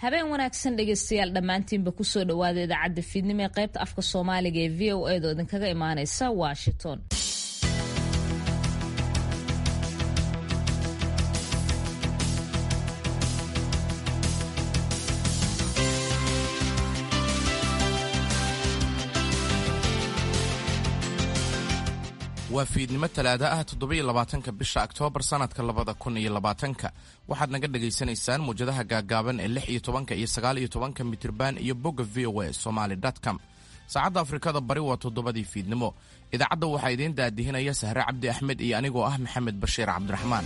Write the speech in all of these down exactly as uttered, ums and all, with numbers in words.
habeen wanaagsan dhegaystayaal dhammaantiinba kusoo dhawaada idaacadda fiidnimo ee qaybta afka soomaaliga ee v o a da idinkaga imaanaysa Washington. waa fiidnimo talaada ah toddobiyo labaatanka bisha Oktoobar sanadka labada kun iyo labaatanka waxaad naga dhageysanaysaan muujadaha gaagaaban ee lix iyo tobanka iyo sagaal iyo tobanka mitirban iyo bogga v o a somali dot com. saacadda Afrikada Bari waa toddobadii fiidnimo. idaacadda waxaa idiin daadihinaya Sahre Cabdi Axmed iyo anigoo ah Maxamed Bashiir Cabdiraxmaan.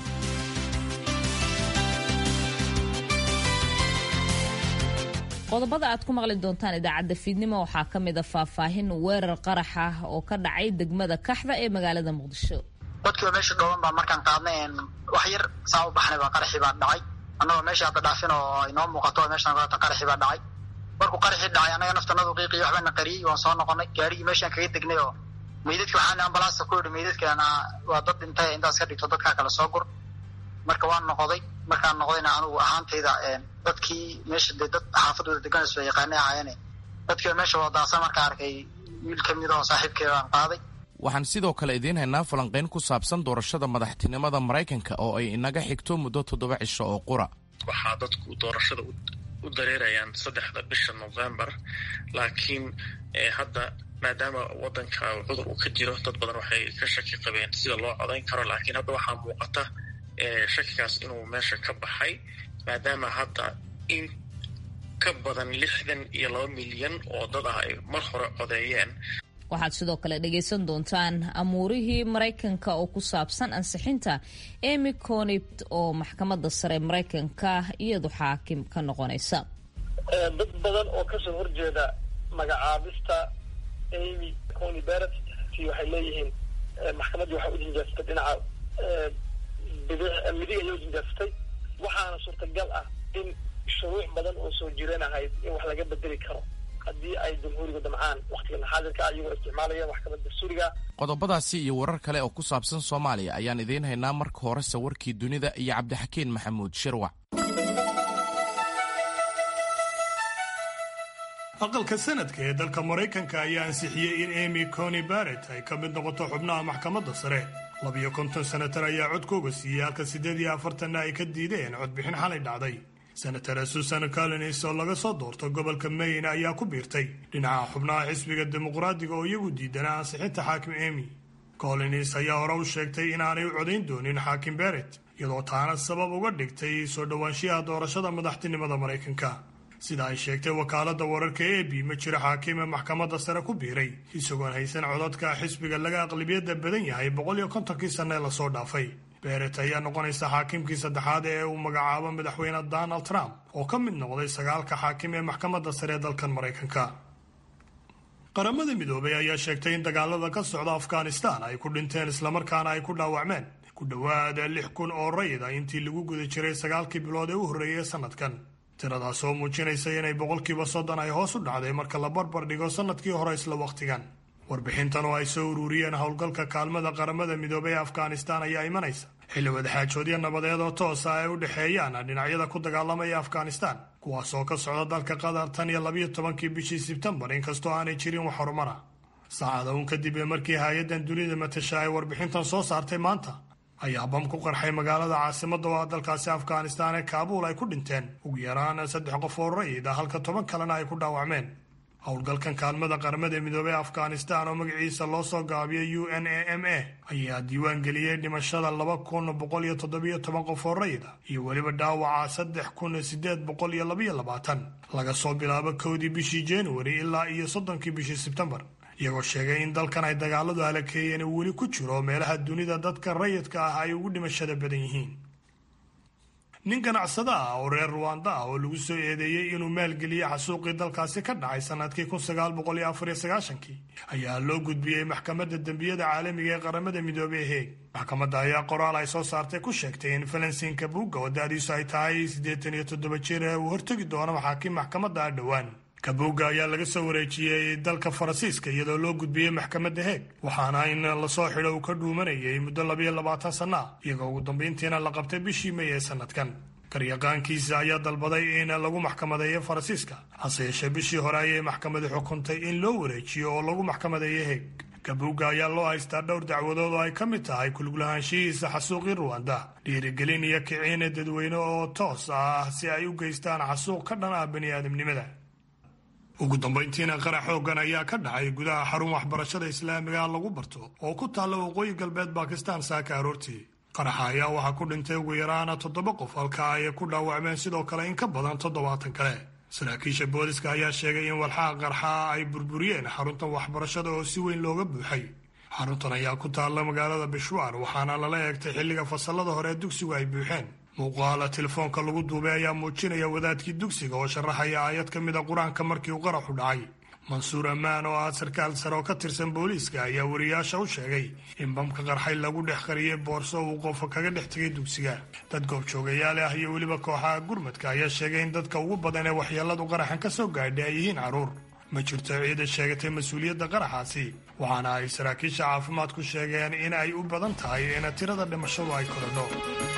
qodobada aad ku maqli doontaan idaacadda fiidnimo waxaa ka mid ah faahfaahin weerar qarax ah oo ka dhacay degmada Kaxda ee magaalada Muqdisho. dadkii meesha dhooban baa markaan qaadnay wax yar saa u baxnay baa qaraxi baa dhacay annagoo meesha hadda dhaafin oo inoo muuqato meeshaan qaata qaraxi baa dhacay markuu qaraxi dhacay anaga naftanadu qiiqii waxba na qariyay waan soo noqonay gaarigii meeshaan kaga degnay oo meydadkii waxaan ambalaasta ku yidhi meydadkaana waa dad dhintay intaas ka dhigto dadkaa kala soo gur marka waan noqday markaan noqdayna anigu ahaantayda dadkii meesha dad xaafadooda deganayso yaqaanay ahaayeen dadkii meesha wadaasa marka arkay wiil ka mid ah saaxiibkeeda aan qaaday. waxaan sidoo kale idiin haynaa falanqayn ku saabsan doorashada madaxtinimada Mareykanka oo ay inaga xigto muddo toddoba cisho oo qura. waxaa dadku doorashada u dareerayaan saddexda bisha November laakiin hadda maadaama wadanka cudur uu ka jiro dad badan waxay ka shaki qabeen sida loo codayn karo laakiin hadda waxaa muuqata shakigaas inuu meesha ka baxay maadaama hadda in ka badan lixdan iyo laba milyan oo dad ah ay mar hore codeeyeen. waxaad sidoo kale dhegaysan doontaan amuurihii Mareykanka oo ku saabsan ansixinta Amy Coney oo maxkamadda sare Mareykanka iyadu xaakim ka noqonaysa. dad badan oo kasoo horjeeda magacaabista Amy Coney Barrett waxay leeyihiin maxkamaddu waxay u jinjaastay dhinaca midig ayuu jinjaastay waxaana suurtagal ah in shuruuc badan oo soo jireen ahayd in wax laga bedeli karo haddii ay jamhuuriga damcaan waqtigan xaadirka ayagoo isticmaalaya maxkamadda dastuuriga. qodobadaasi iyo warar kale oo ku saabsan Soomaaliya ayaan idiin haynaa marka hore sawirkii dunida iyo Cabdixakiin Maxamuud Shirwac. aqalka sanadka ee dalka Mareykanka ayaa ansixiyey in Amy Coney Barrett ay ka mid noqoto xubnaha maxkamadda sare. labiyo konton senatar ayaa codkooga siiyey halka siddeed iyo afartanna ay ka diideen codbixin xalay dhacday. senatar Susan Collins oo laga soo doorto gobolka Maine ayaa ku biirtay dhinaca xubnaha xisbiga dimuqraadiga oo iyagu diidanaa ansixinta xaakim Amy. Collins ayaa hore u sheegtay inaanay u codayn doonin xaakim Barrett iyadoo taana sabab uga dhigtay soo dhowaanshiyaha doorashada madaxtinimada Mareykanka. sida ay sheegtay wakaaladda wararka A B ma jiro xaakim maxkamadda sare ku biiray isagoon haysan codadka xisbiga laga aqlabiyada badan yahay boqol iyo kontonkii sane la soo dhaafay. Barrett ayaa noqonaysa xaakimkii saddexaad ee uu magacaabo madaxweyne Donald Trump oo ka mid noqday sagaalka xaakim ee maxkamadda sare ee dalkan Mareykanka. qaramada midoobay ayaa sheegtay in dagaalada ka socda Afghanistan ay ku dhinteen islamarkaana ay ku dhaawacmeen ku dhowaad lix kun oo rayid ah intii lagu guda jiray sagaalkii bilood ee u horreeyay sanadkan. tiradaas oo muujinaysa inay boqolkiiba soddon ay hoos u dhacday marka la barbar dhigo sanadkii hore isla waqtigan. warbixintan oo ay soo ururiyeen howlgalka kaalmada qaramada midoobay ee Afghanistan ayaa imanaysa xilli wadaxaajoodyo nabadeed oo toosa ay u dhexeeyaan dhinacyada ku dagaalamaya Afghanistan kuwaas oo ka socda dalka Qatar tan iyo labiyo tobankii bishii Sebtembar inkastoo aanay jirin wax horumar ah. saacado un kadib markii hay'addan dunida matasha ay warbixintan soo saartay maanta ayaa bam ku qarxay magaalada caasimadda oo dalkaasi Afghanistan ee Kaabul ay ku dhinteen ugu yaraan saddex qof oo rayid ah halka toban kalena ay ku dhaawacmeen. howlgalkan kaalmada qaramada midoobay ee Afghanistan oo magaciisa loo soo gaabiyay U N A M A ayaa diiwaan geliyay dhimashada laba kun boqol iyo toddobiyo toban qof oo rayid ah iyo weliba dhaawaca saddex kun siddeed boqol iyo laba iyo labaatan laga soo bilaabo kowdii bishii January ilaa iyo soddonkii bishii Sebtembar. iyagoo sheegay in dalkan ay dagaaladu halakeeyeen uu weli ku jiro meelaha dunida dadka rayidka ah ay ugu dhimashada badan yihiin. nin ganacsada ah oo reer Rwanda ah oo lagu soo eedeeyay inuu maalgeliyay xasuuqii dalkaasi ka dhacay sanadkii kun sagaal boqol iyo afar iyo sagaashankii ayaa loo gudbiyey maxkamadda dembiyada caalamiga ee qaramada midoobay ee Hague. maxkamadda ayaa qoraal ay soo saartay ku sheegtay in Valentin Kabuga oo da'diisu ay tahay siddeetan iyo toddoba jir uu hortagi doono maxaakim maxkamadda dhowaan. Kabuga ayaa laga soo wareejiyey dalka Faransiiska iyadoo loo gudbiyey maxkamadda Hague waxaana in la soo xidho uu ka dhuumanayay muddo labiyo labaatan sano iyagoo ugu dambeyntiina la qabtay bishii May ee sanadkan. garyaqaankiisa ayaa dalbaday in lagu maxkamadeeyo Faransiiska hase yeeshee bishii hore ayay maxkamadu xukuntay in loo wareejiyo oo lagu maxkamadeeyo Hague. Kabuga ayaa loo haystaa dhowr dacwadood oo ay ka mid tahay ku lug lahaanshihiisa xasuuqii Rwanda, dhiirigelin iyo kicin dadweyne oo toos ah si ay u geystaan xasuuq ka dhan ah bani'aadamnimada. ugu dambeyntiina qarax xooggan ayaa ka dhacay gudaha xarun waxbarashada islaamiga lagu barto oo ku taalla waqooyi galbeed Bakistan saaka aroortii. qaraxa ayaa waxaa ku dhintay ugu yaraan toddoba qof halka ay ku dhaawacmeen sidoo kale in ka badan toddobaatan kale. saraakiisha booliska ayaa sheegay in walxaha qarxa ay burburiyeen xaruntan waxbarashada oo si weyn looga buuxay. xaruntan ayaa ku taalla magaalada Peshawar waxaana lala eegtay xilliga fasalada hore dugsigu ay buuxeen. muuqaala telefoonka lagu duubay ayaa muujinaya wadaadkii dugsiga oo sharaxaya aayad ka mid a qur-aanka markii uu qaraxu dhacay. Mansuur Amaan oo ah sarkaal sare oo ka tirsan booliiska ayaa wariyaasha u sheegay in bamka qarxay lagu dhex qariyay boorso uu qof kaga dhex tegay dugsiga. dad goobjoogayaal ah iyo weliba kooxaha gurmadka ayaa sheegay in dadka ugu badan ee waxyeeladu qaraxan ka soo gaadhay ay yihiin carruur. ma jirto ciida sheegatay mas-uuliyadda qaraxaasi, waxaana ay saraakiisha caafimaadku sheegeen in ay u badan tahay in tirada dhimashadu ay korodho.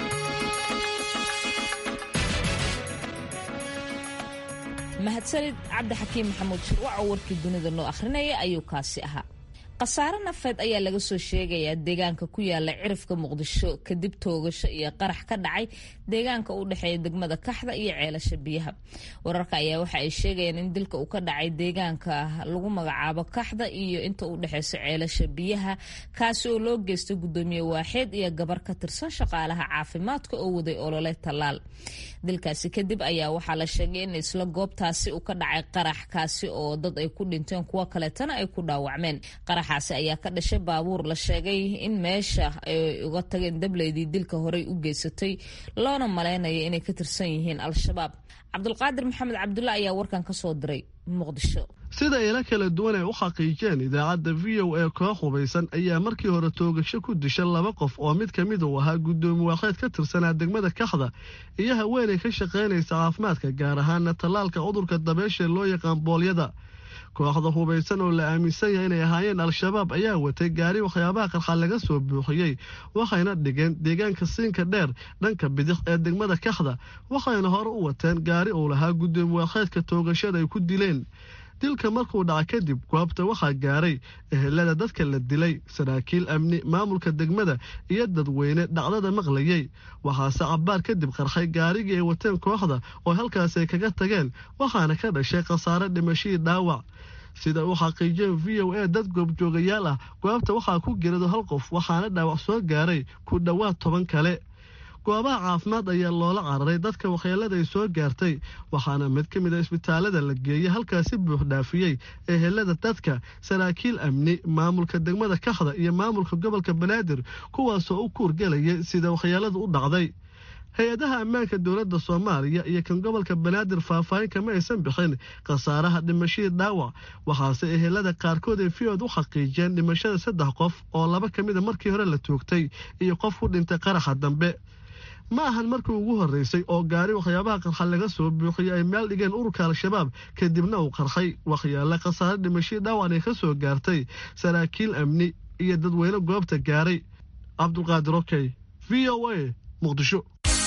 mahadsanid cabdixakiim maxamuud shirwac oo warkii dunida noo akhrinaya ayuu kaasi ahaa. khasaare nafeed ayaa laga soo sheegayaa deegaanka ku yaala cirifka muqdisho kadib toogasho iyo qarax ka dhacay deegaanka u dhexeeya degmada Kaxda iyo ceelasha biyaha. wararka ayaa waxa ay sheegayaan in dilka uu ka dhacay deegaanka lagu magacaabo Kaxda iyo inta u dhaxaysa ceelasha biyaha kaasi oo loo geystay gudoomiye waaxid iyo gabar ka tirsan shaqaalaha caafimaadka oo waday olole talaal. dilkaasi kadib ayaa waxaa la sheegay in isla goobtaasi uu ka dhacay qarax kaasi oo dad ay ku dhinteen kuwa kaleetana ay ku dhaawacmeen. qaraxaasi ayaa ka dhashay baabuur la sheegay in meesha ay uga tageen dableydii dilka horey u geysatay loona maleynayo inay ka tirsan yihiin al-shabaab. cabdulqaadir maxamed cabdulla ayaa warkan ka soo diray muqdisho. sida ila kala duwan ay u xaqiijeen idaacadda v o a koox hubaysan ayaa markii hore toogasho ku dishay laba qof oo mid ka mid uu ahaa gudoomiye waaxeed ka tirsanaa degmada Kaxda iyo haweeney ka shaqaynaysa caafimaadka gaar ahaana tallaalka cudurka dabeysha loo yaqaan boolyada. kooxda hubaysan oo la aaminsan yahay inay ahaayeen al-shabaab ayaa watay gaari waxyaabaha qarxa laga soo buuxiyey waxayna dhigeen deegaanka siinka dheer dhanka bidix ee degmada Kaxda waxayna hore u wateen gaari uu lahaa gudoomiye waaxeedka toogashada ay ku dileen. dilka markuu dhaca kadib goobta waxaa gaaray ehelada dadka la dilay, saraakiil amni, maamulka degmada iyo dadweyne dhacdada maqlayay. waxaase cabbaar kadib qarxay gaarigii ay wateen kooxda oo halkaas ay kaga tageen waxaana ka dhashay khasaare dhimashadii dhaawac. sida uu xaqiijiyeen v o a dad goobjoogayaal ah goobta waxaa ku geerado hal qof waxaana dhaawac soo gaaray ku dhowaad toban kale. goobaha caafimaad ayaa loola cararay dadka waxyeelada ay soo gaartay waxaana mid ka mid a isbitaalada la geeyey halkaasi buux dhaafiyey ehelada dadka, saraakiil amni, maamulka degmada Kaxda iyo maamulka gobolka Banaadir kuwaasoo u kuurgelayay sida waxyeeladu u dhacday. hay-adaha ammaanka dowladda Soomaaliya iyo kan gobolka Banaadir faahfaahin kama aysan bixin khasaaraha dhimashadii dhaawac waxaase ehelada qaarkood ay fiyood u xaqiijiyeen dhimashada saddex qof oo laba ka mid a markii hore la toogtay iyo qof ku dhintay qaraxa dambe. ma ahan markii ugu horeysay oo gaari waxyaabaha qarxa laga soo buuxiyay ay meel dhigeen ururka al-shabaab kadibna uu qarxay waxyaalo khasaare dhimashadii dhaawac ay ka soo gaartay saraakiil amni iyo dadweyne goobta gaaray. cabdulqaadir okey v o a muqdisho.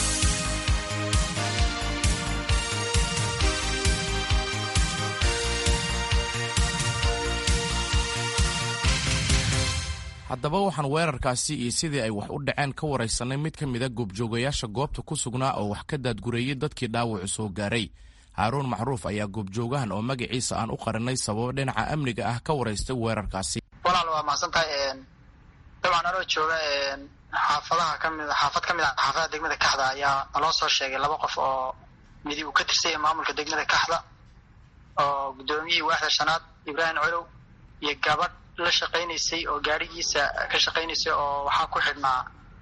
haddaba waxaan weerarkaasi iyo sidii ay wax u dhaceen ka waraysanay mid ka mid a goobjoogayaasha goobta ku sugnaa oo wax ka daadgureeyey dadkii dhaawacu soo gaaray. haaruun macruuf ayaa goobjoogahan oo magaciisa aan u qarinay sababo dhinaca amniga ah ka waraystay weerarkaasi. walaal waa mahadsantahay. dabcan anoo jooga xaafadaha kamid xaafad ka mid ah xaafadaha degmada Kaxda ayaa naloo soo sheegay laba qof oo midi uu ka tirsan yahay maamulka degmada Kaxda oo gudoomiyihii waaxda shanaad Ibraahim Colow iyo gabadh la shaqaynaysay oo gaarigiisa ka shaqaynaysay oo waxaa ku xidhnaa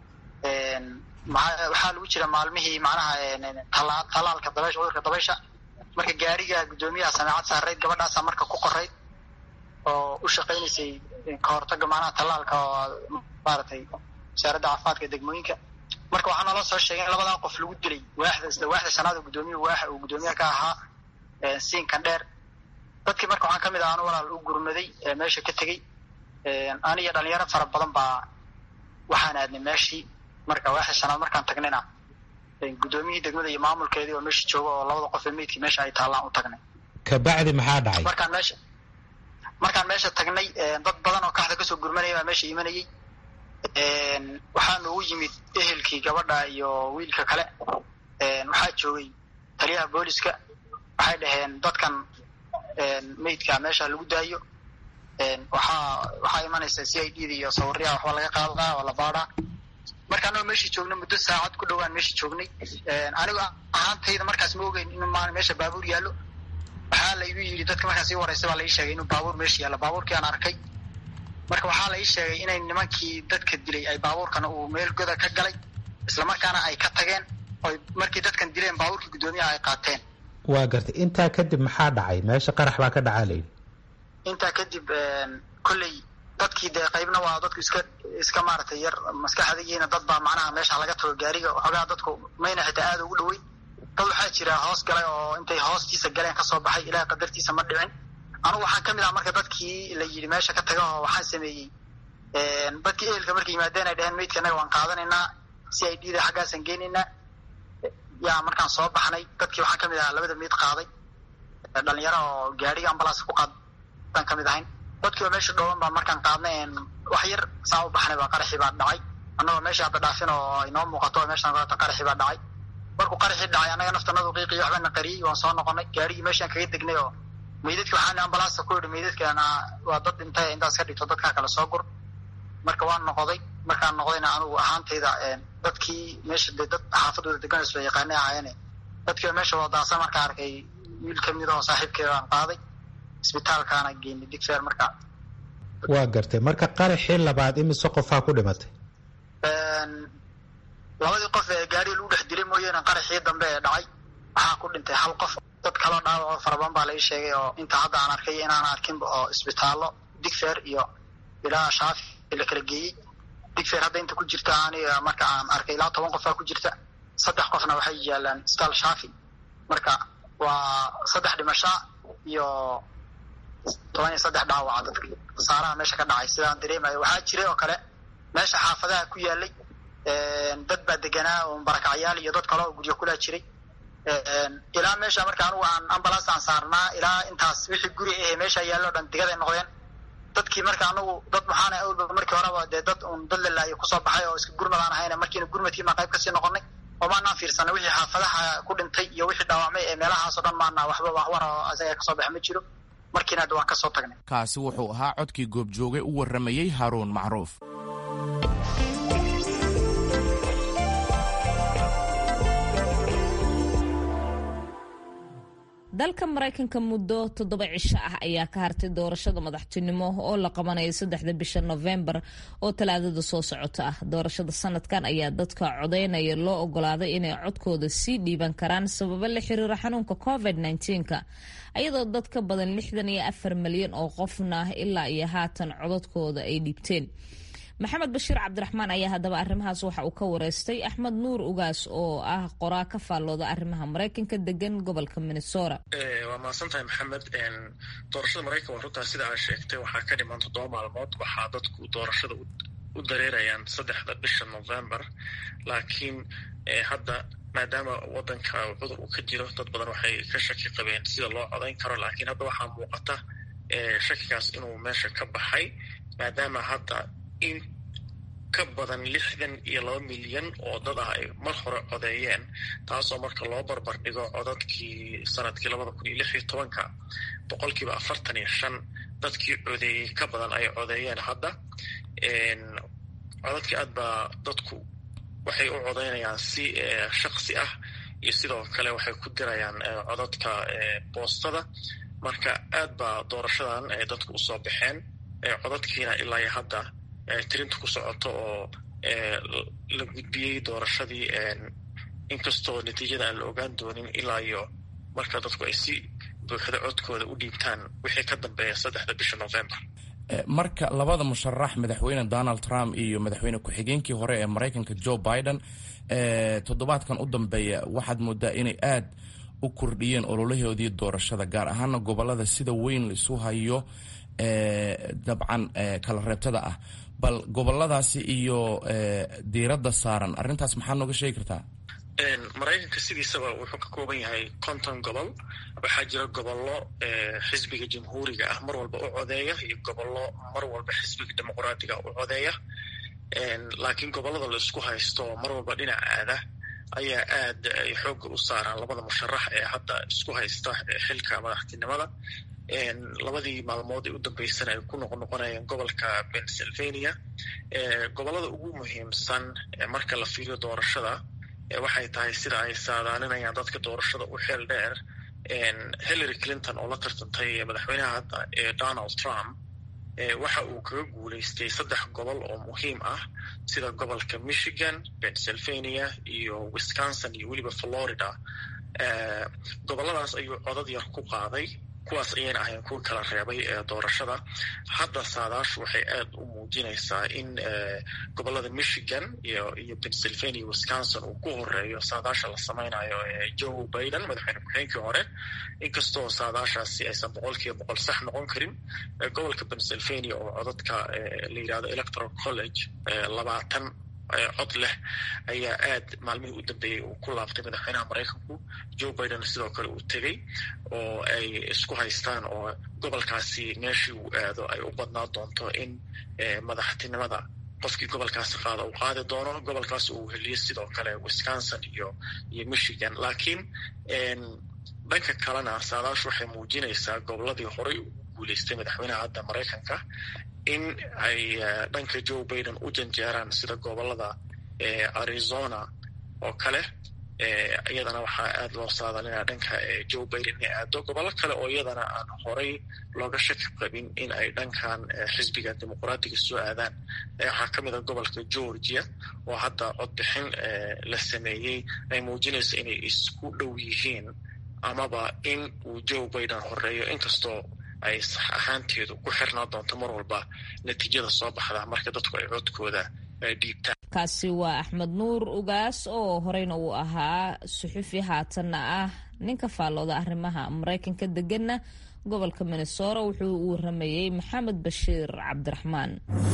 waxaa lagu jira maalmihii macnaha talaalka dabaysha cudurka dabaysha marka gaariga gudoomiyaha samaacad saareyd gabadhaasa marka ku qorayd oo u shaqaynaysay ka hortaga macnaha talaalka oo maaragtay wasaaradda caafimaadka degmooyinka. marka waxaa naloo soo sheegay in labadaa qof lagu dilay waaxda isla waaxda shanaad oo gudoomiyuhu waaxa uu gudoomiyaha ka ahaa siinkan dheer. dadkii marka waxaan ka mid ah anu walaal u gurmaday meesha ka tegey aniyo dhalinyaro fara badan baa waxaan aadnay meeshii. marka waaxda shanaad markaan tagnayna gudoomiyihii degmada iyo maamulkeedii oo meesha jooga oo labada qof ee meydkii meesha ay taallaan u tagnay. kabacdi maxaa dhacay? markaan meesha markaan meesha tagnay dad badan oo kaxda kasoo gurmanaya baa meesha imanayay. waxaa noogu yimid ehelkii gabadha iyo wiilka kale. waxaa joogay taliyaha booliska. waxay dhaheen dadkan meydka meesha lagu daayo. waxaa waxaa imanaysa c i d da iyo sawiryaa waxba laga qaadaa oo la baadhaa. marka anagoo meeshii joogna muddo saacad ku dhowaan meeshii joognay. anigu ahaantayda markaas ma ogeyn in maan meesha baabuur yaallo. waxaa la igu yidhi dadka markaas ii waraysa baa la ii sheegay inuu baabuur meesha yaallo. baabuurkii aan arkay marka waxaa la ii sheegay inay nimankii dadka dilay ay baabuurkana uu meel goda ka galay islamarkaana ay ka tageen oy markii dadkan dileen baabuurkii guddoomiyaha ay qaateen. waa gartay. intaa kadib maxaa dhacay? meesha qarax baa ka dhacaa layidhi. intaa kadib kolley dadkii dee qaybna waa dadku iska iska maaragtay yar maskaxdigiina dad baa macnaha meesha laga tago gaariga waxoogaa dadku mayna xitaa aada ugu dhawey. dad waxaa jira hoos galay oo intay hoostiisa galeen kasoo baxay ilaahay qadartiisa ma dhicin. anugu waxaan kamid ah marka dadkii la yidhi meesha ka taga oo waxaan sameeyey dadkii ehelka markay yimaadeen ay dheheen meydka annaga waan qaadanaynaa c i d da xaggaasaan geynaynaa. yaa markaan soo baxnay dadkii waxaan kamid ahaa labada meyd qaaday dhalinyaro oo gaariga ambalaas ku qaadaan kamid ahayn. dadkii oo meesha dhooban baa markaan qaadnay wax yar saa u baxnay baa qaraxii baa dhacay. annagoo meesha hadda dhaafin oo inoo muuqato meeshaan kaleta qaraxii baa dhacay. markuu qaraxii dhacay annaga naftanadu qiiqiyo waxbana qariyey waan soo noqonay. gaarigii meeshaan kaga degnay oo meydadki waxaan ambalaasta ku yidhi meydadkaana waa dad dhintay intaas ka dhigto dadkaa kale soo gur. marka waan noqday. markaan noqdayna anigu ahaantayda dadkii meesha dee dad xaafadooda deganayso la yaqaanay ahaayeen. dadkii meesha wadaasa markaa arkay wiil kamid oo saaxiibkeeda aan qaaday isbitaalkaana geynay digfeer. marka waa gartay. marka qaraxii labaad imise qofaa ku dhimatay? labadii qof ee gaariga lagu dhex dilay mooyaane qaraxii dambe ee dhacay waxaa ku dhintay hal qof. dad kaloo dhaawaco farabadan baa la ii sheegay oo inta hadda aan arkay inaan arkinba oo isbitaallo digfeer iyo ilaa shaafi la kala geeyey. digfeer hadda inta ku jirta aniga marka aan arkay ilaa toban qofaa ku jirta. saddex qofna waxay yaalaan isbitaal shaafi. marka waa saddex dhimashaa iyo toban iyo saddex dhaawaca dadka khasaaraha meesha ka dhacay sidaan dareemayo. waxaa jiray oo kale meesha xaafadaha ku yaalay dad baa deganaa oo barakacyaal iyo dad kale oo guryo kulaa jiray. ilaa meesha marka anugu aan ambalaas aan saarnaa ilaa intaas wixii guri ahe meesha yaallo dhan digaday noqdeen. dadkii marka anagu dad maxaana awlba markii horeba dee dad un dad lalaayo kusoo baxay oo iska gurmad aan ahayna markiina gurmadkii maa qayb kasii noqonay oo maanaan fiirsanay wixii xaafadaha ku dhintay iyo wixii dhaawacmay ee meelahaasoo dhan maana waxba waxwar oo isaga kasoo baxa ma jiro. markiina hadda waan kasoo tagnay. kaasi wuxuu ahaa codkii goobjooge u warramayey haaruun macruuf. dalka maraykanka muddo toddoba cisho ah ayaa ka hartay doorashada madaxtinimo oo la qabanayo saddexda bisha November oo talaadada soo socota ah. doorashada sanadkan ayaa dadka codeynaya loo ogolaaday inay codkooda sii dhiiban karaan sababo la xiriira xanuunka covid nineteen-ka ayadoo dad ka badan lixdan iyo afar malyan oo qofna ilaa iyo haatan codadkooda ay dhiibteen. maxamed bashiir cabdiraxmaan ayaa haddaba arrimahaas waxa uu ka wareystay axmed nuur ugaas oo ah qoraa ka faallooda arrimaha maraykanka degan gobolka minnesota. waa mahadsantahay maxamed. doorashada maraykanka waa runtaa sida aad sheegtay waxaa ka dhiman toddoba maalmood. waxaa dadku doorashada u dareerayaan saddexda bisha November. laakiin hadda maadaama wadanka cudur uu ka jiro dad badan waxay ka shaki qabeen sida loo codayn karo. laakiin hadda waxaa muuqata shakigaas inuu meesha ka baxay maadaama hadda in ka badan lixdan iyo laba milyan oo dad ah ay mar hore codeeyeen. taasoo marka loo barbar dhigo codadkii sanadkii labada kun iyo lix iyo tobanka boqolkiiba afartan iyo shan dadkii codeeyey ka badan ay codeeyeen. hadda codadkii aad baa dadku waxay u codeynayaan si shaksi ah iyo sidoo kale waxay ku dirayaan codadka boostada. marka aad baa doorashadan ay dadku usoo baxeen. codadkiina ilaa iyo hadda tirinta ku socoto oo la gudbiyey doorashadii inkastoo natiijada aan la ogaan doonin ilaa iyo marka dadku ay si buuxda codkooda u dhiibtaan wixii ka dambeeya saddexda bisha November. marka labada musharax madaxweyne Donald Trump iyo madaxweyne ku-xigeenkii hore ee Maraykanka Joe Biden toddobaadkan u dambeeya waxaad moodaa inay aad u kordhiyeen ololahoodii doorashada gaar ahaana gobolada sida weyn la isu hayo dabcan kala reebtada ah. bal goboladaasi iyo diiradda saaran arrintaas maxaa nooga sheegi kartaa? maraykanka sidiisaba wuxuu ka kooban yahay konton gobol. waxaa jira gobollo xisbiga jamhuuriga ah mar walba u codeeya iyo gobollo mar walba xisbiga dimuqraadiga u codeeya. laakiin gobollada la isku haysto mar walba dhinac aada ayaa aad ay xoogga u saaraan labada musharax ee hadda isku haysta xilka madaxtinimada. labadii maalmood ee u dambeysana ay ku noqonoqonayeen gobolka Pennsylvania. gobollada ugu muhiimsan marka la fiiriyo doorashada waxay tahay sida ay saadaalinayaan dadka doorashada u xeel dheer. Hillary Clinton oo la tartantay madaxweynaha hadda ee Donald Trump waxa uu kaga guulaystay saddex gobol oo muhiim ah sida gobolka Michigan, Pennsylvania iyo Wisconsin iyo weliba Florida. gobolladaas ayuu codad yar ku qaaday, kuwaas ayayna ahayn kuwa kala reebay ee doorashada. hadda saadaashu waxay aad u muujinaysaa in gobollada Michigan iyo iyo Pennsylvania, Wisconsin uu ku horeeyo saadaasha la samaynayo ee Joe Biden madaxweyne ku-xigeenkii hore, inkastoo saadaashaasi aysan boqolkiiba boqol sax noqon karin. gobolka Pennsylvania oo codadka la yidhahdo electoral college labaatan cod leh ayaa aad maalmihii u dambeeyey uu ku laabtay madaxweynaha maraykanku. Joe Biden sidoo kale uu tegey oo ay isku haystaan oo gobolkaasi meeshii uu aado ay u badnaa doonto in madaxtinimada qofkii gobolkaasi qaada uu qaadi doono. gobolkaasi uu heliyey sidoo kale Wisconsin iyo iyo Michigan. laakiin dhanka kalena saadaashu waxay muujinaysaa gobolladii horey u guulaystay madaxweynaha hadda maraykanka in ay dhanka Joe Biden u janjeeraan sida gobollada Arizona oo kale. iyadana waxaa aad loo saadalinaya dhanka Joe Biden inay aado. gobollo kale oo iyadana aan horey looga shaki qabin in ay dhankan xisbiga dimuqraadiga soo aadaan waxaa ka mid a gobolka Georgia oo hadda codbixin la sameeyey ay muujinayso inay isku dhow yihiin amaba in uu Joe Biden horeeyo, inkastoo ay sax ahaanteedu ku xirnaa doonto mar walba natiijada soo baxda marka dadku ay codkooda dhiibtaan. kaasi waa Axmed Nuur Ugaas oo horeyna uu ahaa suxufi haatanna ah ninka faallooda arrimaha Maraykanka deganna gobolka Minnesota. wuxuu u waramayey Maxamed Bashiir Cabdiraxmaan.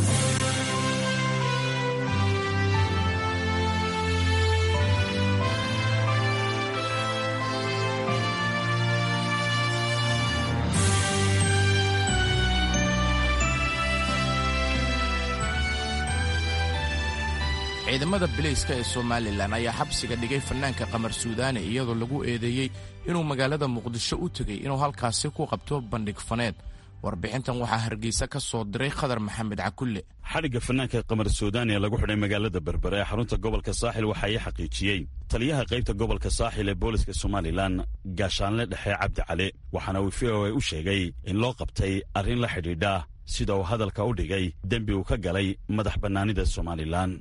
ciidamada bilayska ee Somaliland ayaa xabsiga dhigay fanaanka Qamar Suudaani iyadoo lagu eedeeyey inuu magaalada Muqdisho u tegay inuu halkaasi ku qabto bandhig faneed. warbixintan waxaa Hargeysa ka soo diray Khadar Maxamed Cakulle. xadhigga fanaanka Qamar Suudaani ee lagu xidhay magaalada Berbera ee xarunta gobolka Saaxil waxa ay xaqiijiyey taliyaha qaybta gobolka Saaxil ee booliska Somaliland Gaashaanle Dhexe Cabdi Cali, waxaana uu V O A u sheegay in loo qabtay arrin la xidhiidha sida uu hadalka u dhigay dembi uu ka galay madax bannaanida Somaliland.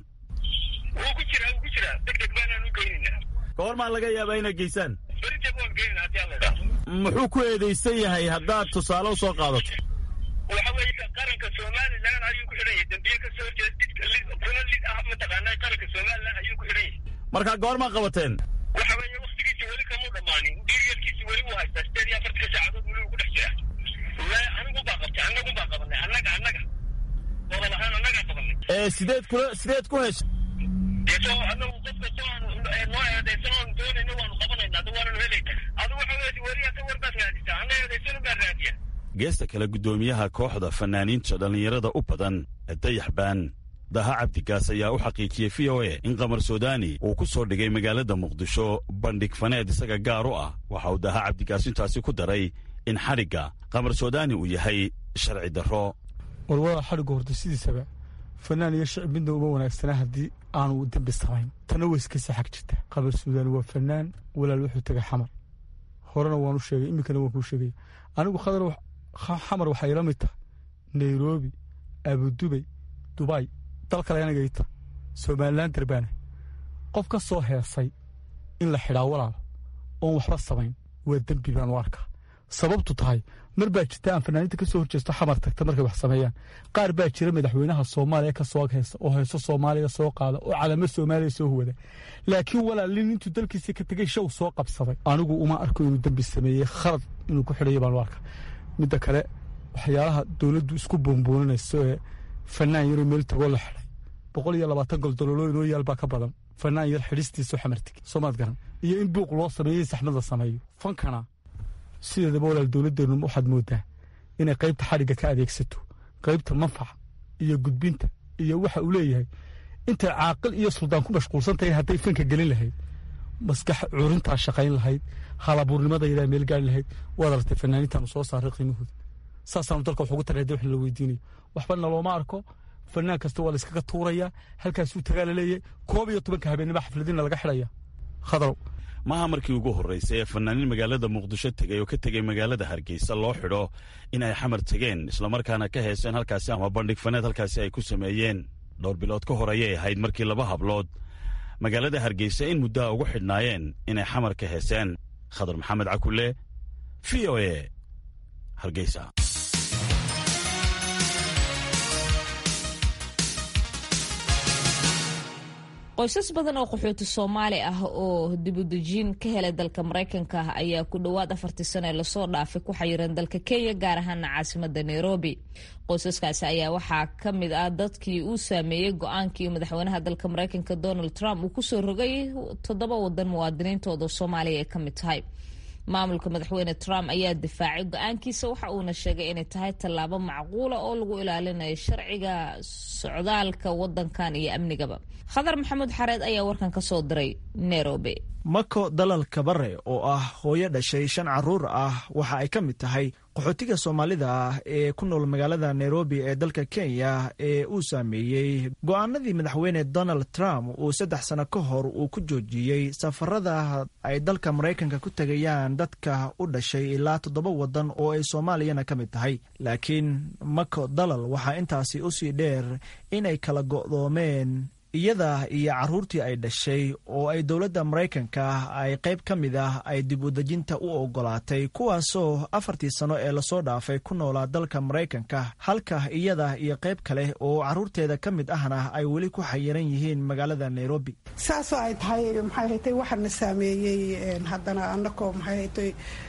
wuu ku jiraa wuu ku jiraa degdeg baanaan u geynayna. goormaa laga yaabaa inay geysaan? berita waan geynayna haddii alla idhaaho. muxuu ku eedaysan yahay haddaad tusaale u soo qaadato? waxa weeye qaranka Somaliland ayuu ku xidhan yahay. dambiye ka soo horjeeda didka lid kuna lid ah mataqaanaa qaranka Somaliland ayuu ku xidhan yahay. markaa goormaa qabateen? waxa weeye waqtigiisi weli kamuu dhammaanin. diryalkiisi weli wuu haystaa sideed iyo afartanka saacadood weli uu ku dhex jiraa. anigu baa qabtay anagu baa qabanay annaga annaga gobol ahaan annagaa qabanay. ee sideed kula sideed ku heshay? deetoo anagu qof kastoo aan noo eedaysan oon doonayna waanu qabanayna hadda waananu helayna. adigu waxa weeye weriyaa ka war baad raadisaa anna eedaysan baa raadiya. geesta kale guddoomiyaha kooxda fanaaniinta dhallinyarada u badan dayaxbaan Daha Cabdigaas ayaa u xaqiijiyey V O A in Qamar Suudaani uu ku soo dhigay magaalada Muqdisho bandhig faneed isaga gaar u ah. waxa uu Daha Cabdigaas intaasi ku daray in xadhigga Qamar Suudaani uu yahay sharci darro. walwada xadhigga horta sidiisaba fanaan iyo shicib midna uma wanaagsana haddii aanu dembi samayn. tana way iska saxag jirta. Qamar Suudaani waa fanaan walaal wuxuu tegay xamar, horena waanu sheegay iminkana waan kuu sheegay. anigu khadar xamar waxay ila mid tahay Nairobi, Abudubay, Dubai, dal kale anaga ita Somaliland darbaana. qof ka soo heesay in la xidhaa walaal oon waxba samayn waa dembi baan u arkaa. sababtu tahay mar baa jirta aan fanaaniinta ka soo horjeesto xamar tagta markay wax sameeyaan. qaar baa jira madaxweynaha Soomaaliya ka soo heesa oo heeso Soomaaliya soo qaada oo calamo Soomaaliya soo huwada. laakiin walaalin intuu dalkiisa ka tagay show soo qabsaday. anigu uma arko inuu dembi sameeyay, khalad inuu ku xidhay baan u arkaa. midda kale waxyaalaha dawladdu isku boonboonanayso ee fanaan yaro meel tagoo la xidhay boqol iyo labaatan gol dololoo inoo yaal baa ka badan fanaan yar xidhistiisa xamartig soomaad garan iyo in buuq loo sameeyey saxmad la sameeyo fankana sideedaba walaal dowladdeenu waxaad moodaa inay qaybta xadhigga ka adeegsato qaybta manfaca iyo gudbinta iyo waxa uu leeyahay intay caaqil iyo suldaan ku mashquulsan tahay hadday fanka gelin lahayd maskax cuurintaa shaqayn lahayd halabuurnimada yadaa meel gaari lahayd waad aragtay fanaaniintaanu soo saaray qiimahooda saasaanu dalka wax ugu tarayda wax la weydiinayo waxba nalooma arko fanaan kasta waa la iskaga tuurayaa halkaasuu tagaa la leeyahay koob iyo tobanka habeenimo xafladina laga xidhaya khadarow maaha markii ugu horraysay ee fanaaniin magaalada muqdisho tegey oo ka tegey magaalada hargeysa loo xidho in ay xamar tegeen islamarkaana ka heeseen halkaasi ama bandhig faneed halkaasi ay ku sameeyeen dhowr bilood ka hor ayay ahayd markii laba hablood magaalada hargeysa in muddaha ugu xidhnaayeen inay xamar ka heeseen khadar maxamed cakulle v o e hargeysa. qoysas badan oo qaxooti Soomaali ah oo dibudejin ka helay dalka Mareykanka ah ayaa ku dhawaad afartii sano ee lasoo dhaafay ku xayiran dalka Kenya gaar ahaan caasimadda Nairobi. qoysaskaasi ayaa waxaa ka mid ah dadkii uu saameeyey go'aankii madaxweynaha dalka Mareykanka Donald Trump uu ku soo rogay toddoba wadan muwaadiniintooda Soomaaliya ay ka mid tahay. maamulka madaxweyne Trump ayaa difaacay go'aankiisa waxa uuna sheegay inay tahay tallaabo macquula oo lagu ilaalinayo sharciga socdaalka wadankan iyo amnigaba. khadar maxamuud xareed ayaa warkan ka soo diray Nairobi. Mako Dalal Kabare oo ah hooyo dhashay shan caruur ah waxa ay ka mid tahay qaxootiga Soomaalida ah ee ku nool magaalada Nairobi ee dalka Kenya ee uu saameeyey go'aanadii madaxweyne Donald Trump uu saddex sano ka hor uu ku joojiyey safarada ay dalka Mareykanka ku tagayaan dadka u dhashay ilaa toddoba wadan oo ay Soomaaliyana ka mid tahay. laakiin Mako Dalal waxa intaasi u sii dheer inay kala go'doomeen iyada iyo caruurtii ay dhashay oo ay dowladda Mareykanka ay qayb ka mid ah ay dib u dejinta u ogolaatay kuwaasoo afartii sano ee lasoo dhaafay ku noolaa dalka Mareykanka halka iyada iyo qayb kale oo caruurteeda ka mid ahna ay weli ku xayiran yihiin magaalada Nairobi. saasoo ay tahay maxay haytay waxaana saameeyey haddana annagoo maxay haytay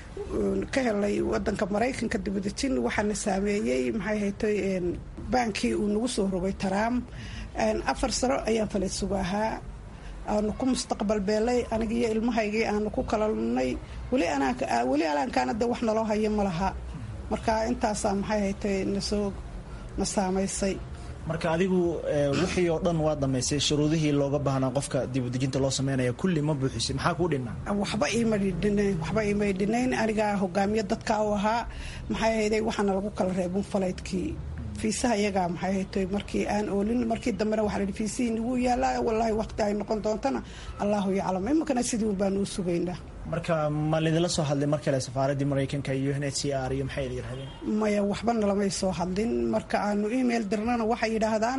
ka helay wadanka Mareykanka dib u dejin waxaana saameeyey maxay haytay baankii uu nagu soo rogay Trump afar sano ayaan falay sugahaa aanu ku mustaqbal beelay aniga iyo ilmahaygii aanu ku kala lunay weli anaa weli alaankaanada wax naloo hayo ma laha marka intaasaa maxay haytay nasoo na saamaysay. marka adigu wixii oo dhan waa dhamaysay shuruudihii looga baahnaa qofka dib u dejinta loo sameeyo kulli ma buuxisay maxaa ku dhinaa? waxba iima dhinayn waxba iima dhinayn aniga hogaamiye dadka u ahaa maxay hayday waxaana lagu kala reebin falaydkii fiisaha iyaga maxay haytay markii aan oolin markii dambena waxa la fiisiin ugu yaala wallahi waqti ay noqon doontana Allahu yaclam imkana sidii baan u sugaynaa. marka ma lidila soo hadlay markii la safaaradii Mareykanka iyo N H C R iyo maxay yiraahdeen? maya waxba nalama soo hadlin marka aanu email dirnana waxay yiraahdaan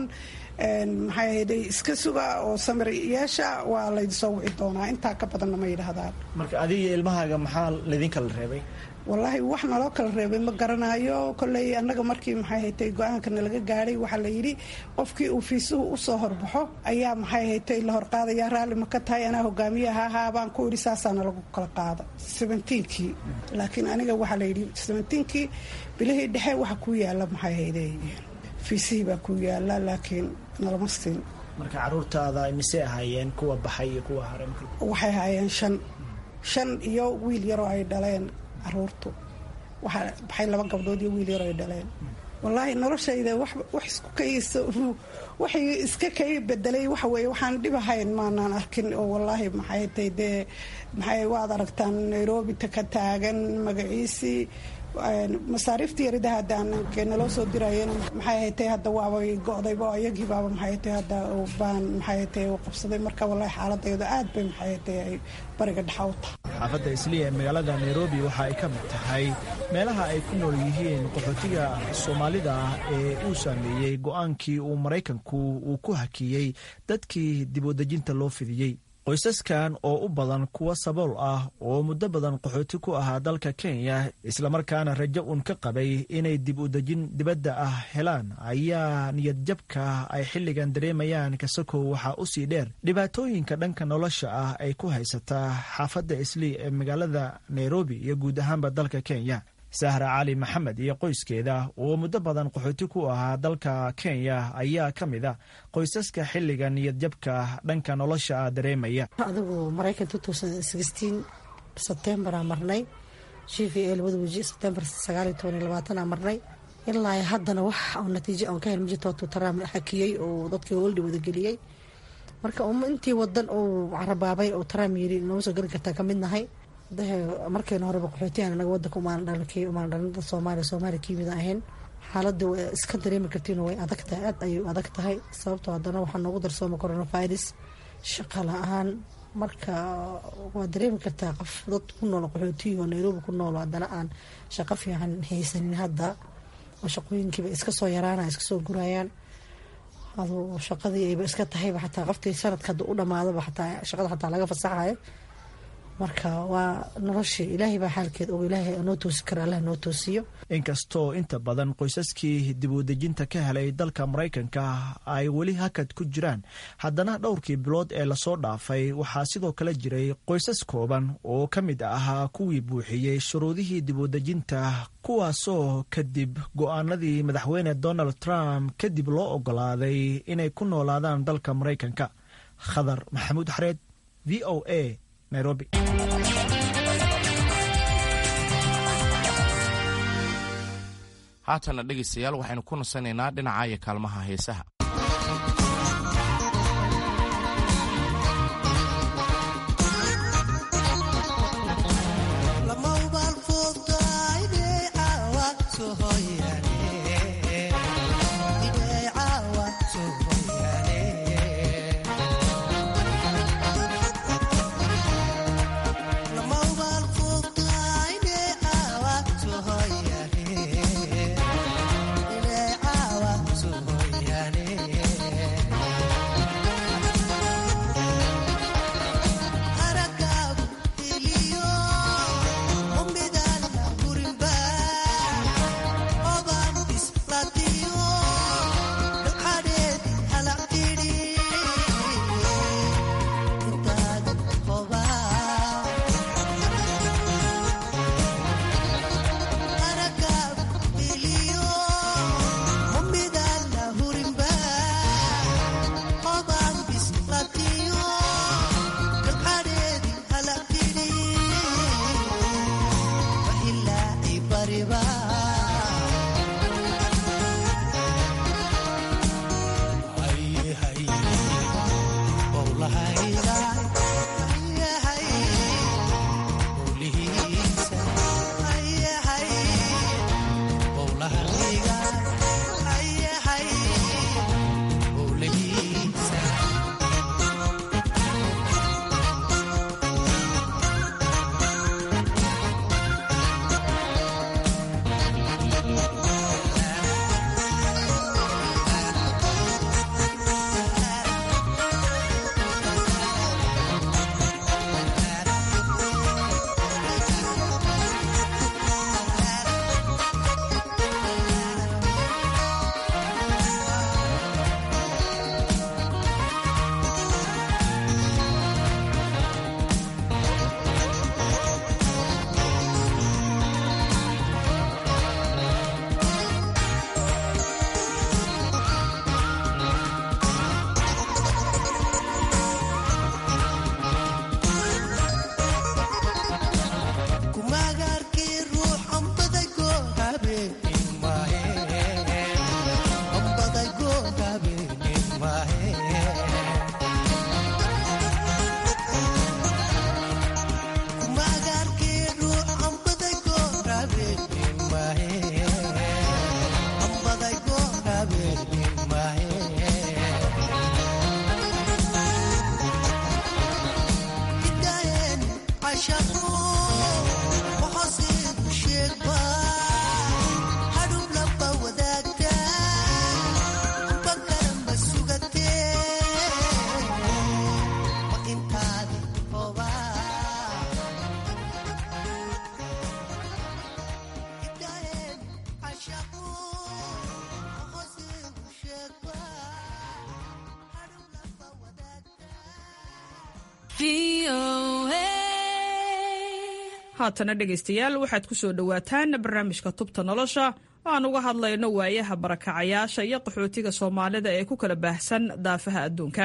maxay hayday iska suga oo samir yeesha waa la soo wici doonaa inta ka badan ma yiraahdaan. marka adiga ilmahaaga maxaa lidin kala reebay? wallahi wax naloo kala reebay ma garanayo kolley annaga markii maxay haytay go'aankana laga gaaray waxa la yiri qofkii uu fiisuhu u soo horbaxo ayaa maxay haytay la horqaadaya raali ma ka tahay anaa hogaamiyaha ahaa baan ku yiri saasaana lagu kala qaada seventeenkii laakiin aniga waxa la yiri seventeenkii bilihii dhexe waxa ku yaala maxay hayday fiisihi baa ku yaala laakiin nalama siin. marka caruurtaada imise ahaayeen kuwa baxay iyo kuwa haray? waxay ahaayeen shan shan iyo wiil yar oo ay dhaleen caruurtu waxa baxay laba gabdhood iyo wiil yar ay dhaleen. wallahi noloshayda wax wax isku kayso waxay iska kay bedelay waxa weeye waxaan dhibahayn maanaan arkin oo wallahi maxay tahay maxay waad aragtaan Nairobi ta ka taagan magaciisi masaariftii yarida hadaan naloo soo dirayeen maxay haytay hadda waaba go'dayba ayagii baaba maxay haytay hadda baan maxay haytay u qabsaday marka wallahi xaaladayda aad bay maxay haytay ay bariga dhaxawta. xaafadda Isliya ee magaalada Nairobi waxa ay ka mid tahay meelaha ay ku nool yihiin qaxootiga Soomaalida ah ee uu saameeyey go'aankii uu Mareykanku uu ku hakiyey dadkii dib u dejinta loo fidiyey. qoysaskan oo u badan kuwa sabool ah oo muddo badan qaxooti ku ahaa dalka Kenya islamarkaana rajo un ka qabay inay dib u dejin dibadda ah helaan ayaa niyad jabka ay xilligan dareemayaan kasako waxa u sii dheer dhibaatooyinka dhanka nolosha ah ay ku haysataa xaafadda Isli ee magaalada Nairobi iyo guud ahaanba dalka Kenya. sahra cali maxamed iyo qoyskeeda oo muddo badan qaxooti ku ahaa dalka kenya ayaa ka mid ah qoysaska xilliga niyadjabka dhanka nolosha dareemaya. adigu maraykan sebtembar marnay g v a labada waji sebtembar sagaal iyo toban iyo labaatan marnay ilaa haddana wax oo natiijo aan ka helin jirto Trump xakiyay oo dadkii waldi wada geliyay marka um intii wadan oo carabaabay oo Trump yiri noo soo gali kartaa kamid nahay markeen hore qaxootiyan anaga wadanka uma dhalkay uma dhalada Soomaaliya Soomaaliya kiimida ahayn xaaladda iska dareemi kartiin way adag tahay aad ay adag tahay sababtoo haddana waxa noogu darsooma coronavirus shaqo la'aan marka waa dareemi kartaa qof dad ku nool qaxootiyo Nairobi ku nool haddana aan shaqo fiican haysanin hadda oo shaqooyinkiiba iska soo yaraanayaan iska soo gurayaan adoo shaqadii ay iska tahay xataa qoftii sanadka u dhamaado xataa shaqada xataa laga fasaxayo marka waa nolosha ilaahay baa xaalkeed oo ilaahay noo toosi kara Allah noo toosiyo. inkastoo inta badan qoysaskii dib u dejinta ka helay dalka Mareykanka ay weli hakad ku jiraan haddana dhowrkii bilood ee lasoo dhaafay waxaa sidoo kale jiray qoysas kooban oo ka mid ahaa kuwii buuxiyey shuruudihii dib u dejinta kuwaasoo kadib go'aanadii madaxweyne Donald Trump kadib loo ogolaaday inay ku noolaadaan dalka Mareykanka. Khadar Maxamuud Xareed V O A Nairobi. haatana dhegaystayaal waxaynu ku nasanaynaa dhinaca iyo kaalmaha heesaha. haatana dhegaystayaal waxaad ku soo dhowaataan barnaamijka tubta nolosha oo aan uga hadlayno waayaha barakacayaasha iyo qaxootiga soomaalida ee ku kala baahsan daafaha adduunka.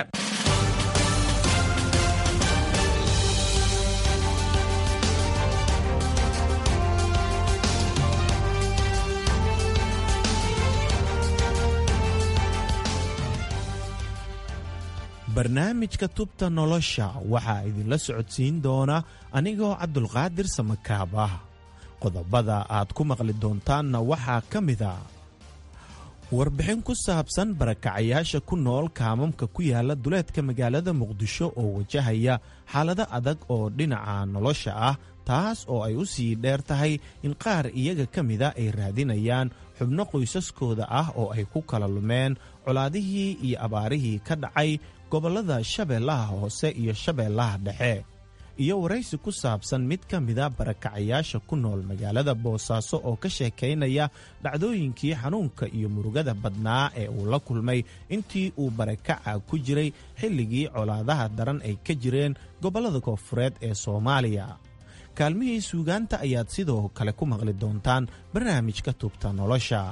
barnaamijka tubta nolosha waxaa idinla socodsiin doona anigoo cabdulqaadir samakaab ah. qodobada aad ku maqli doontaanna waxaa ka mida warbixin ku saabsan barakacayaasha ku nool kaamamka ku yaala duleedka magaalada muqdisho oo wajahaya xaalado adag oo dhinaca nolosha ah, taas oo ay u sii dheer tahay in qaar iyaga ka mida ay raadinayaan xubno qoysaskooda ah oo ay ku kala lumeen colaadihii iyo abaarihii ka dhacay gobollada shabeellaha hoose iyo shabeellaha dhexe, iyo waraysi ku saabsan mid ka mida barakacayaasha ku nool magaalada boosaaso oo ka sheekaynaya dhacdooyinkii xanuunka iyo murugada badnaa ee uu la kulmay intii uu barakaca ku jiray xilligii colaadaha daran ay ka jireen gobollada koonfureed ee Soomaaliya. kaalmihii suugaanta ayaad sidoo kale ku maqli doontaan barnaamijka tubta nolosha.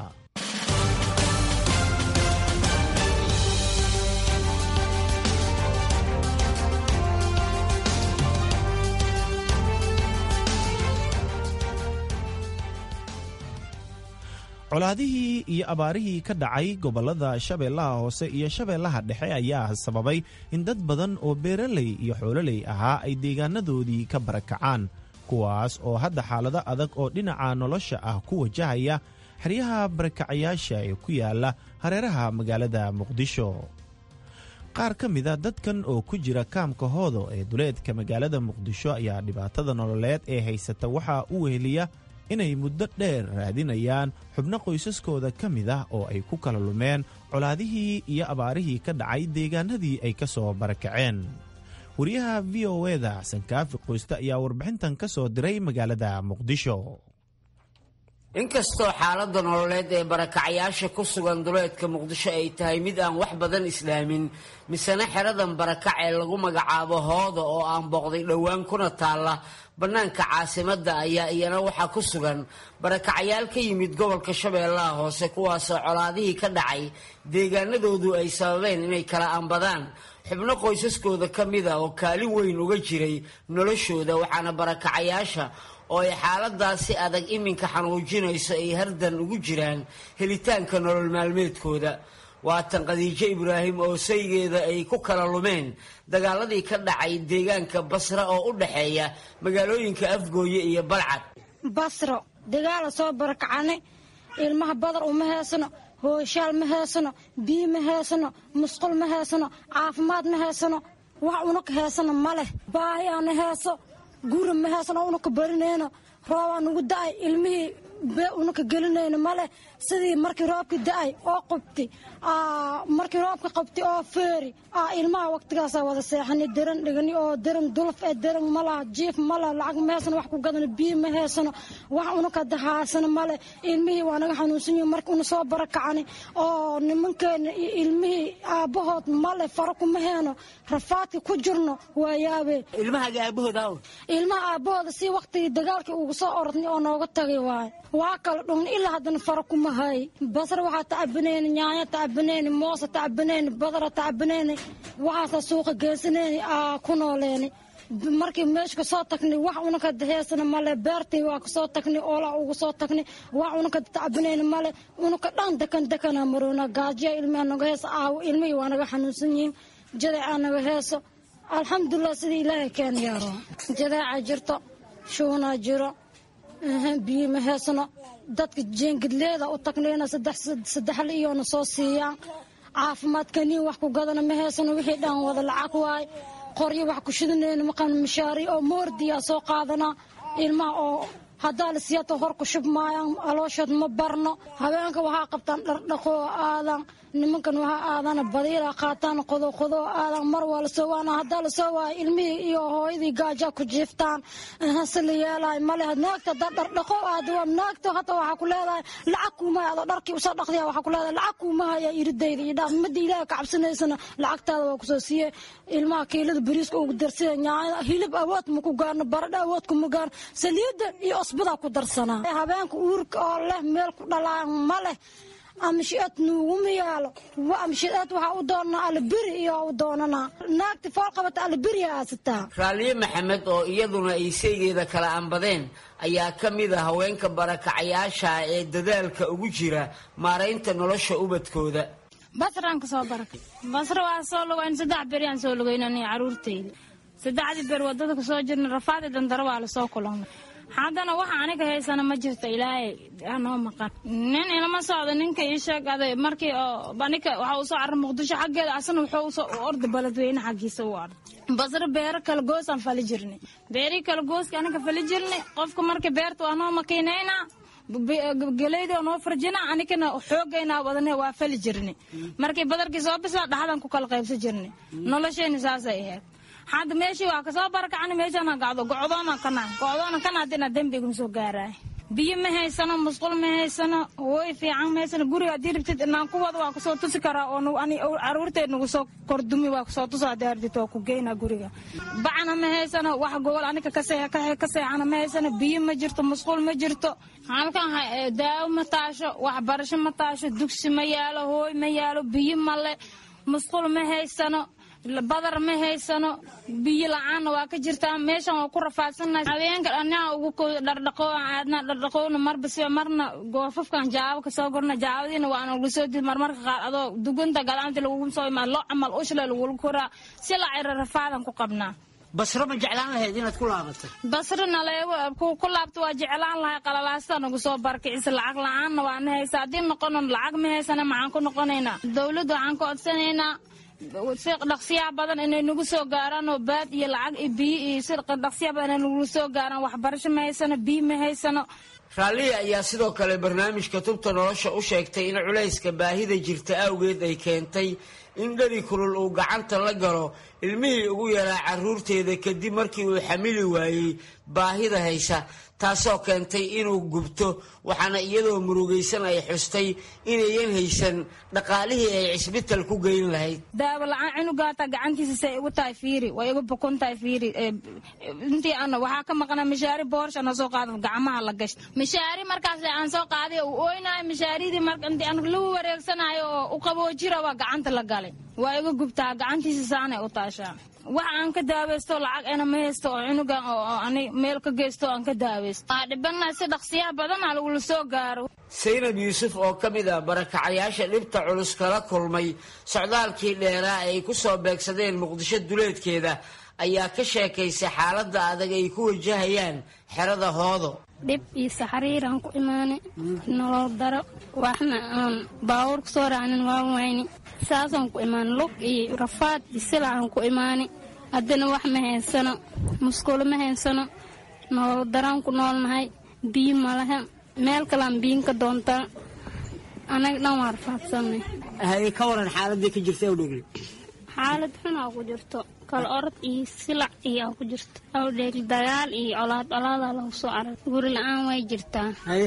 colaadihii iyo abaarihii ka dhacay gobollada shabeellaha hoose iyo shabeellaha dhexe ayaa sababay in dad badan oo beeraley iyo xoololey ahaa ay deegaanadoodii ka barakacaan, kuwaas oo hadda xaalado adag oo dhinaca nolosha ah ku wajahaya xeryaha barakacayaasha ee ku yaala hareeraha magaalada muqdisho. qaar ka mida dadkan oo ku jira kaamka hoodo ee duleedka magaalada muqdisho ayaa dhibaatada nololeed ee haysata waxaa u weheliya inay muddo dheer raadinayaan xubno qoysaskooda ka mid ah oo ay ku kala lumeen colaadihii iyo abaarihii ka dhacay deegaanadii ay ka soo barakaceen. wariyaha v o eda xasan kaafi qoyste ayaa warbixintan ka soo diray magaalada muqdisho. inkastoo xaaladda nololeed ee barakacayaasha ku sugan duleedka muqdisho ay tahay mid aan wax badan islaamin, misena xeradan barakac ee lagu magacaabo hooda oo aan booqday dhowaan kuna taalla bannaanka caasimadda ayaa iyana waxaa ku sugan barakacayaal ka yimid gobolka shabeellaha hoose, kuwaasoo colaadihii ka dhacay deegaanadoodu ay sababeen inay kala ambadaan xubno qoysaskooda ka mida oo kaalin weyn uga jiray noloshooda, waxaana barakacayaasha oo ay xaaladaasi adag iminka xanuujinayso ay hardan ugu jiraan helitaanka nolol maalmeedkooda. waatan Khadiijo Ibraahim oo saygeeda ay ku kala lumeen dagaaladii ka dhacay deegaanka Basra oo u dhaxeeya magaalooyinka Afgooye iyo Balcad. Basra dagaal soo barakacane, ilmaha badar uma heesano, hooshaal ma heesano, biyo ma heesano, musqul ma heesano, caafimaad ma heesano, wax una ka heesano male, baahi aan heeso, guri ma heesano una ka barinayno, roob aan ugu da'ay ilmihii bee una ka gelinayno male, sidii markii roobkii da'ay oo qubti markii roobka qabtay oo feeri ilmaha waqtigaasa wada seexani daran dhigani oo daran dulf ee daran malaha jiif malaha lacag ma heesano, wax ku gadano biyo ma heesano, wax una ka dahaasano male. ilmihii waa naga xanuunsan yihiin marka una soo barakacani oo nimankeena iyo ilmihii aabbahood male faro kuma heeno, rafaadka ku jirno waa yaabee. ilmahaga aabbahooda ilmaha aabbahooda si waqtigii dagaalkii ugu soo orodnay oo nooga tagay waay, waa kala dhugn ilaa haddana faro kuma hay. basar waxaa tacabanayna nyaanya tacabanayna moosa tacabanayna badara tacabanayna waxaasa suuqa geysanayna aa ku nooleena. markii meesha ka soo tagnay wax una ka heesana male, beertii waa ka soo tagnay oolaa ugu soo tagnay wax una ka tacabanayna male, una ka dhan dekan dekana maroona gaajiya ilmaha naga heesa aawo ilmihii waa naga xanuunsan yihiin, jadeecaa naga heeso. alxamdulilah sidii ilaahay keena yaaro, jadeeca jirto, shuunaa jiro, biyo ma heesano, dadka jeengidleeda u tagnayna saddexle iyoona soo siiyaan, caafimaadkaniin wax ku gadana ma heesano, wixii dhan wada lacag waay, qoryo wax ku shidanayna maqan mishaari oo moordiyaa soo qaadanaa, ilmaha oo haddaa la siyato horku shub maayaan alooshood ma barno habeenka waxaa qabtaan dhardhaqoo aadan nimankan waxaa aadana badiila qaataan qodoqodoo aadan mar waa lasoo waana haddaa lasoo waaya ilmihii iyo hooyadii gaajaa ku jiiftaan hase la yeelaay male naagta haddaa dhardhaqoo aada waa naagta hata waxaa ku leedahay lacag kuuma adoo dharkii usoo dhaqdiya waxaa ku leedahay lacag kuuma haya iridayda iyo dhaaf midda ilaahay ka cabsanaysana lacagtaada waa kusoo siiye ilmaha kiilada bariiska ugu darsida nyaanyada hilib awood ma ku gaarno baradho awood kuma gaarno saliidda iyo osbadaa ku darsanaa habeenka uurka oo leh meel ku dhalaa ma leh amshiad nuuguma yaalo amshiad waxaa u doonaa alibiri iyo u doonanaa naagta fool qabata alibiri haasataa raaliye maxamed oo iyaduna ay saygeeda kala ambadeen ayaa ka mid ah haweenka barakacayaasha ee dadaalka ugu jira maaraynta nolosha ubadkooda basraan ka soo barakay basra waa soo lugayn saddex beri aan soo lugaynanay caruurtayda saddexdii ber wadada ka soo jirna rafaadi dandaro waa lasoo kulannay haddana waxa aniga haysana ma jirto ilaahay anoo maqan nin ilama socdo ninka ii sheegaday markii oo banika waxa uu soo carar muqdisho xaggeeda asana wuxuu u soo orda baladweyne xaggiisa u arday basra beero kala goos aan fali jirnay beeri kala gooska aniga fali jirnay qofka markii beerta waa noo makiinayna galeyda noo farjina anigana xoogayna wadane waa fali jirnay markii badarkii soo bisla dhaxdan ku kala qaybsan jirnay nolosheena saasay ahayd hadda meeshii waa ka soo barakacana meeshana gacdo gocdoona kana gocdoona kana dina dambiga soo gaaray biyo ma haysano musqul ma haysano way fiican ma haysano guriga diribtid inaan ku wada waa ka soo tusi karaa oo ani caruurteed nagu soo kordumi waa ka soo tusaa daardito ku geeyna guriga bacana ma haysano wax gobol aniga ka see ka seexana ma haysano biyo ma jirto musqul ma jirto halkan daawo ma taasho wax barasho ma taasho dugsi ma yaalo hooy ma yaalo biyo ma le musqul ma haysano badar ma haysano biyo la'aan waa ka jirtaa meeshan waa ku rafaadsannahay habeenka anaa ugu dhardhaqo aadna dhardhaqoona marba si marna goofafkan jaabo ka soo gorna jaabadiina waa aan ugu soo dib marmarka qaar adoo dugunta galaanta lagu soo imaan loo camal ushla lagu koraa si la cira rafaadan ku qabnaa basra ma jeclaan lahayd inaad ku laabato basrana leeyo ku laabto waa jeclaan lahay qalalaasta nagu soo barkicisa lacag la'aanna waa haysaa hadii noqono lacag ma haysana maxaan ku noqonaynaa dawladda waxaan ku codsanaynaa si dhaqsiyaa badan inay nagu soo gaaraan oo baad iyo lacag iyo biyo iyo si dhaqsiyaa badan inay nagu soo gaaraan waxbarasho ma haysano biyo ma haysano raaliye ayaa sidoo kale barnaamijka tubta nolosha u sheegtay in culayska baahida jirta awgeed ay keentay in dhari kulul uu gacanta la galo ilmihii ugu yaraa caruurteeda kadib markii uu xamili waayey baahida haysa taasoo keentay inuu gubto waxaana iyadoo murugaysan ay xustay inayan haysan dhaqaalihii ay cisbital ku geyn lahayd daawo la'aan cunugaata gacantiisa say ugu tahay fiiri way ugu bokon tahay fiiri intii ana waxaa ka maqnaa mishaari boorsha na soo qaado gacmaha la gasht mishaari markaas aan soo qaaday uu ooynaay mishaaridii marka intii aan lagu wareegsanayo oo u qaboojira waa gacanta la galay waa igu gubtaa gacantiisa saanay u taashaa waxa aan ka daaweysto lacag ana ma haysto oo cunugan oo ani meel ka geysto aan ka daaweysto waa dhibana si dhaqsiyaa badan lagu soo gaaro Saynab Yuusuf oo ka mid ah barakacayaasha dhibta culus kala kulmay socdaalkii dheeraa ay ku soo beegsadeen Muqdisho duleedkeeda ayaa ka sheekaysay xaaladda adag ay ku wajahayaan xerada hoodo dib iyo saxariiraan ku imaanay nolol daro waxna aan baawur soo raacnin waa wayni saasaan ku imaan lug iyo rafaad isilaan ku imaanay haddana wax ma haysano musqulo ma haysano nolol daraan ku noolnahay biyo ma laha meel kalaan biin ka doontaa anaga dhan waa rafaadsanay hay ka waran xaaladii ka jirtay awdheegli xaalad xun oo ku jirto kal orod iyo silac iyo ku jirto awdheegli dagaal iyo colaad colaada lagu soo arag guri la'aan way jirtaa hay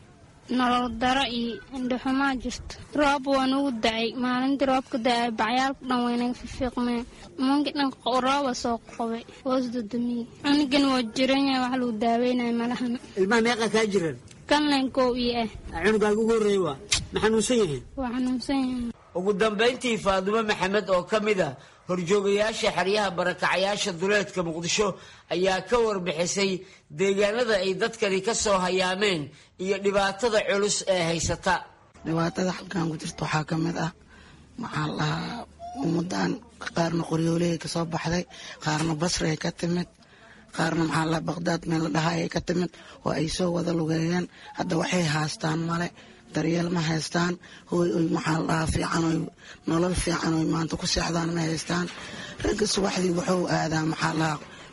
nolol daro iyo indhaxumaa jirto roob waa nagu dacay maalintii roobka da'ay bacyaalku dhan waynaga fifiiqmeen mankii dhan rooba soo qabay hoos dudumiyey anigan waa jiran yahay wax lagu daaweynaya malahana ilmaha meeqa kaa jiran kan leen koow iyo ah cunugaaga ugu horreeyay waa ma xanuunsan yahay waa xanuunsan yahay ugu dambayntii Faadumo Maxamed oo ka mid ah horjoogayaasha xeryaha barakacayaasha duleedka Muqdisho ayaa ka warbixisay deegaanada ay dadkani ka soo hayaameen iyo dhibaatada culus ee haysata dhibaatada halkan ku jirto waxaa ka mid ah maxaa la ummadan qaarna qoryooley ka soo baxday qaarna Basra ka timid qaarna maxaa la Baghdad meel la dhahay ka timid oo ay soo wada lugeeyeen hadda waxay haastaan male daryeel ma haystaan hooy oy maxaa la fiican oo nolol fiican oo maanta ku seexdaan ma haystaan ragga subaxdii wuxuu aadaa maxaa la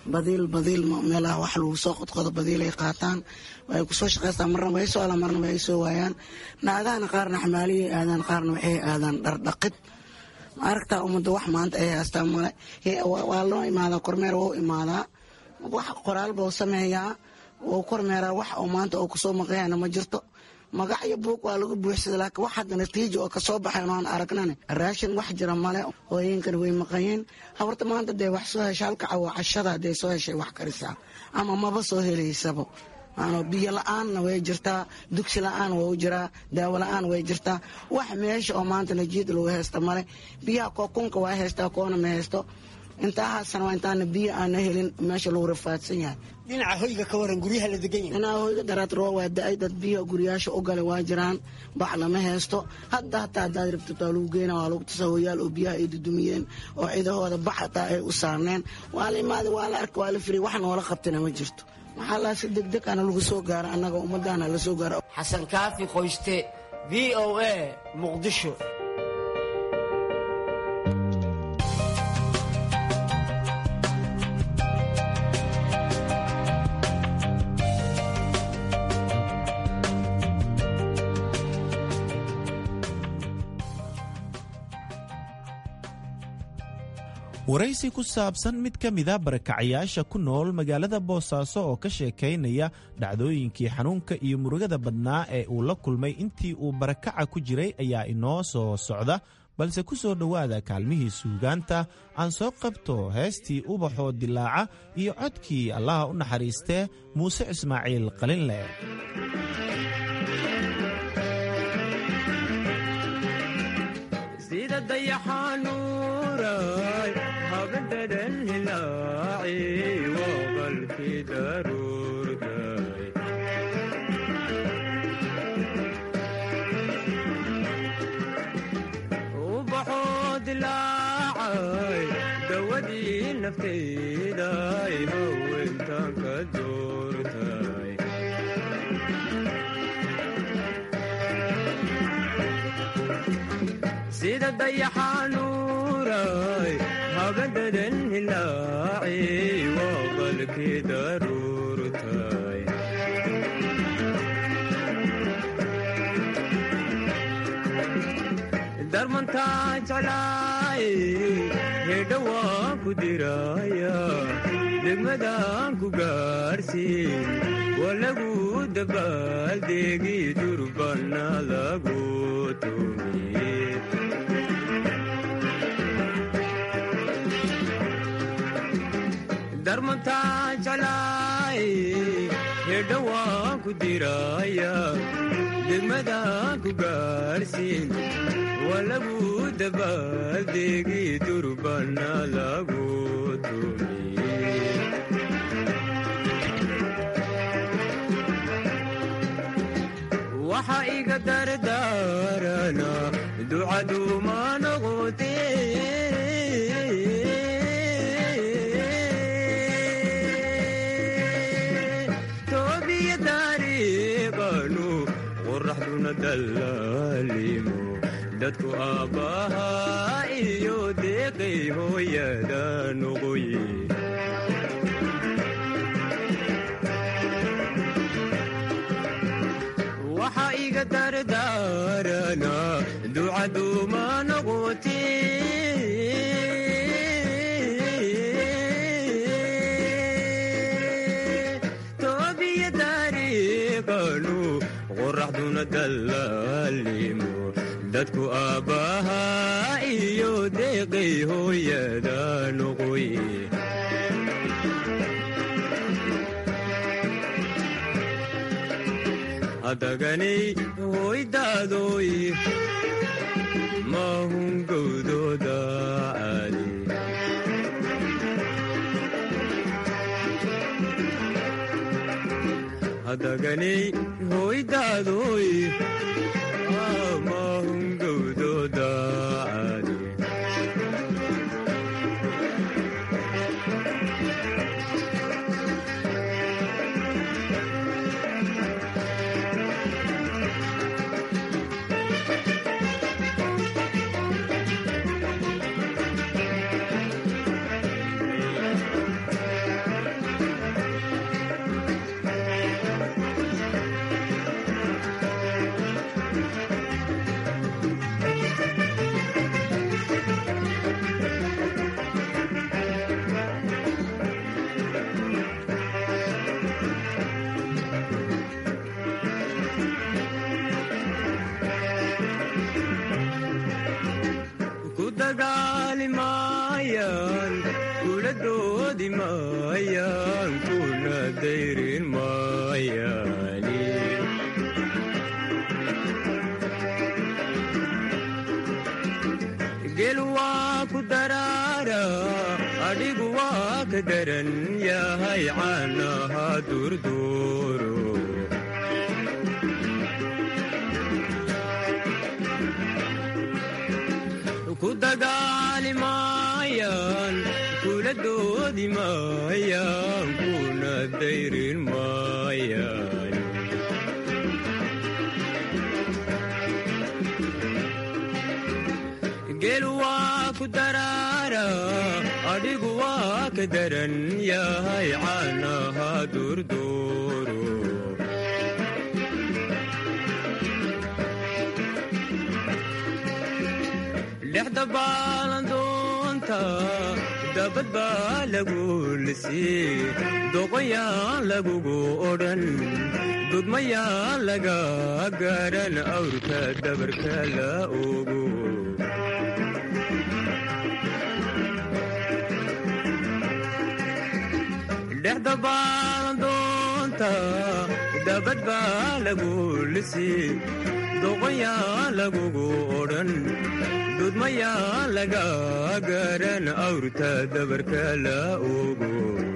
badiil badiil meelaha wax lagu soo qodqodo badiilay qaataan way ku soo shaqaystaan marna way soo ala marna way soo waayaan naagahana qaarna xamaaliyay aadaan qaarna waxay aadaan dhar dhaqid ma aragtaa ummadda wax maanta ay haystaan male waa loo imaadaa kormeer wuu imaadaa wax qoraal buu sameeyaa wuu kormeeraa wax oo maanta oo kusoo maqayana ma jirto magac iyo buug waa lagu buuxsaday laakiin wax hadda natiijo oo kasoo baxayn oon aragnane raashin wax jira male hooyinkan way maqayeen habarta maanta dee wax soo hesha halka cawo cashada hadday soo heshay wax karisaa ama maba soo helaysabo biyo la-aanna way jirtaa dugsi la-aan waa u jiraa daawo la-aan way jirtaa wax meesha oo maanta najiid lagu haysta male biyaha kookunka waa haystaa koona ma haysto intahaasana waa intaana biyo aana helin meesha lagu rafaadsan yahay dhinaca hoyga ka waran guryaha la degan yahay dhinaca hoyga daraad roo waa da-ay dad biyo guryaasha u gale waa jiraan bax lama haysto hadda hataa haddaad rabtataa lagu geena waa lagu tusa hoyaal oo biyaha ay dudumiyeen oo cidahooda bax hataa ay u saarneen waa la imaada waa la arka waa la firiy wax noola qabtana ma jirto maxaa laa si degdeg ana lagu soo gaaro annaga ummaddaana la soo gaaro xasan kaafi qoyste v o a muqdisho waraysi ku saabsan mid ka mida barakacayaasha ku nool magaalada boosaaso oo ka sheekaynaya dhacdooyinkii xanuunka iyo murugada badnaa ee uu la kulmay intii uu barakaca ku jiray ayaa inoo soo socda balse ku soo dhowaada kaalmihii suugaanta aan soo qabto heestii ubaxoo dilaaca iyo codkii allaha u naxariistee muuse ismaaciil qalinle habadadan hilaaci waa qalkii daruurtay ubaxoo dilaacay dawadii naftayday haweentan ka doortay sida dayaxanuuray habadadan hilaaci waa qalkii daruurtay darmantaa jeclaay hedha waan ku diraya degmadaan ku gaarsiin waa lagu dabaaldegi durbana lagu tumiye darmantaa jeclaay hedha waan ku diraya degmadaan ku gaarsiin waa lagu dabaaldegi durbana lagu tumiye waxa iga dardaarana ducaduuma noqotee dallaalimo dadku aabbahaa iyo deeqay hooyada noqoye waxa iga dardaarana ducaduuma noqotee toobiya dariiqanu qoraxduna dallaalimo dadku aabbahaa iyo deeqay hooyada noqoye hadaganay hoydaadoy maahun gowdooda caali hadaganay hoydaadoy maahun gowdooda caali kula doodi maayaan kuna dayrin maayaani geel waa ku daraara adhigu waa ka daran yahay caanaha durduuro ku dagaali maayaan kula doodi maayaan kuna dayrin maayaan geel waa ku daraara adhigu waa ka daran yahay caanaha durduuro dhexda baalandoonta dabad baa lagu lisii doqonyaan lagugu odhan dudmayaan laga garan awrka dabarka la ogo dhexda baalandoonta dabad baa lagu lisii doqonyaan lagugu odhan dudmayaan laga garan awrta dabarka la ogo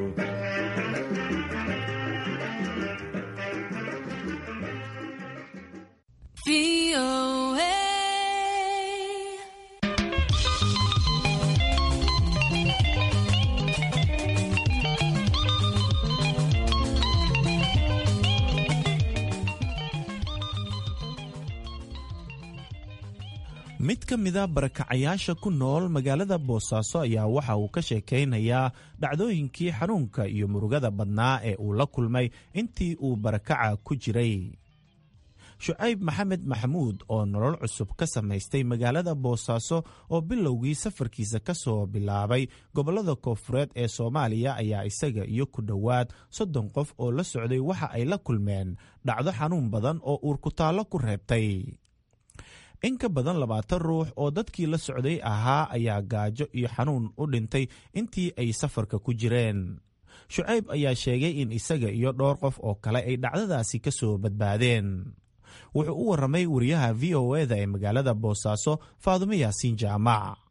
mid ka mida barakacayaasha ku nool magaalada boosaaso ayaa waxa uu ka sheekaynayaa dhacdooyinkii xanuunka iyo murugada badnaa ee uu la kulmay intii uu barakaca ku jiray shucayb maxamed maxamuud oo nolol cusub ka samaystay magaalada boosaaso oo bilowgii safarkiisa ka soo bilaabay gobollada koonfureed ee soomaaliya ayaa isaga iyo ku dhowaad soddon qof oo la socday waxa ay la kulmeen dhacdo xanuun badan oo uurkutaallo ku reebtay in ka badan labaatan ruux oo dadkii la socday ahaa ayaa gaajo iyo xanuun u dhintay intii ay safarka ku jireen shucayb ayaa sheegay in isaga iyo dhowr qof oo kale ay dhacdadaasi ka soo badbaadeen wuxuu u warramay wariyaha v o eda ee magaalada boosaaso faadumo yaasiin jaamac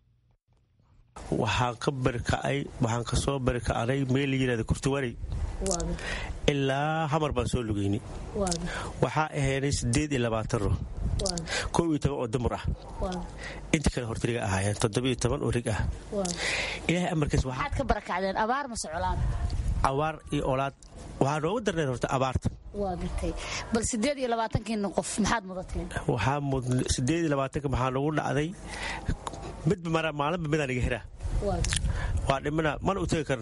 waxaan ka barikacay waxaan ka soo barikacnay meel la yidhahda kurtuwari ilaa hamar baan soo lugaynay waxaa ahaynay siddeed iyo labaatan ruux kow iyo toban oo dumar ah inta kale hortariga ahaayeen toddobiyo toban oo rig ah ilaahay amarkiis waxaad ka barakacdeen abaar ma soclaan abaar iyo olaad waxaa noogu darneen horta abaarta waa gartay bal siddeed iyo labaatankiina qof maxaad mudateen waxaa mudn siddeed iyo labaatanka maxaa noogu dhacday midba mara maalinba midaan iga hiraa waa dhimana mana u tegi karno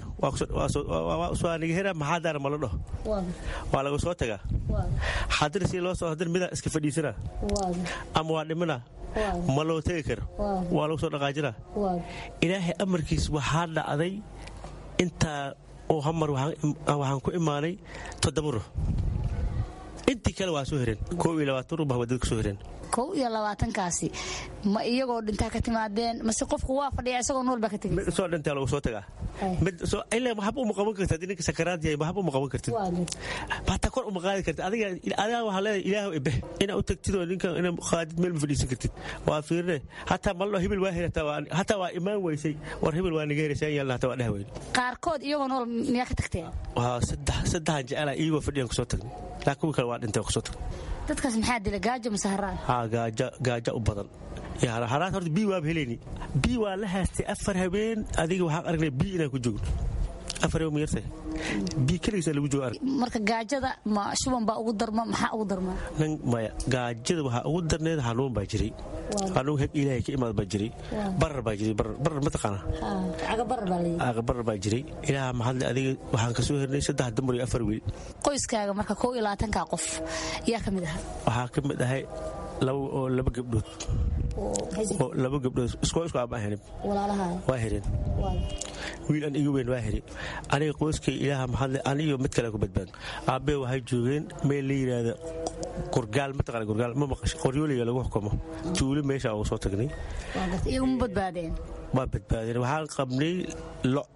waa niga hiraa maxaa daara ma la dhaho waa laga soo tagaa haddina si loo soo haddina midaan iska fadhiisana ama waa dhimana ma loo tegi karo waa lagu soo dhaqaajinaa ilaahay amarkiis waxaa dhacday intaa oo hamar waxaan ku imaanay toddoba ruux intii kale waa soo hireen kow iyo labaatan ruux baa wadada ku soo hireen kow iyo labaatankaasi ma iyagoo dhintaa ka timaadeen mase qofku waa fadhiya isagoo nool baa ka tegay mid soo dhintaa lagu soo tagaa mid soo ilaa maxab uma qaban kartid ninka sakaraad yahay maxab uma qaban kartid bata kor uma qaadi kartid adiga adiga waxa leeyahay ilaahu ibe ina u tagtid oo ninka ina qaadid meel ma fadhiisan kartid waa fiirne hatta mallo hibil waa hirata hatta waa imaan weysay war hibil waa niga hiraysan yalla hatta waa dhahaweyn qaarkood iyagoo nool miyaa ka tagteen waa saddex saddex jecel iyagoo fadhiyan ku soo tagnay laakiin kale waa dhintay ku soo tagnay dadkaas maxaa dilay gaajo mise haraan haa gaajo gaajo u badan yaa haraad horta bii waa heleni bii waa la haastay afar habeen adiga waxaan aragnay bii inaan ku joogno afar habeen miyartay bii kaligiisa lagu joogo arag marka gaajada ma shuban baa ugu darma maxaa ugu darma nan maya gaajada waxaa ugu darneed xanuun baa jiray xanuun heb ilaahay ka imaad baa jiray barar baa jiray barar barar ma taqaana aga barar baa leeyahay aga barar baa jiray ilaaha maxaad adiga waxaan ka soo hirnay saddex dumar iyo afar wiil qoyskaaga marka kow iyo labaatanka qof yaa ka mid ahaa waxaa ka mid ahay laba oo laba gabdhood oo laba gabdhood isku isku aab ahayn walaalaha waa hireen wiil an igu weyn waa hiri aniga qoyskay ilaaha maxaad aniyo mid kale ku badbaad aabe waxay joogeen meel la yiraahdo gurgaal ma taqaan gurgaal ma maqashay qoryooliga lagu xukumo tuulo meesha oo soo tagnay iyagu ma badbaadeen ma badbaadeen waxaan qabnay lo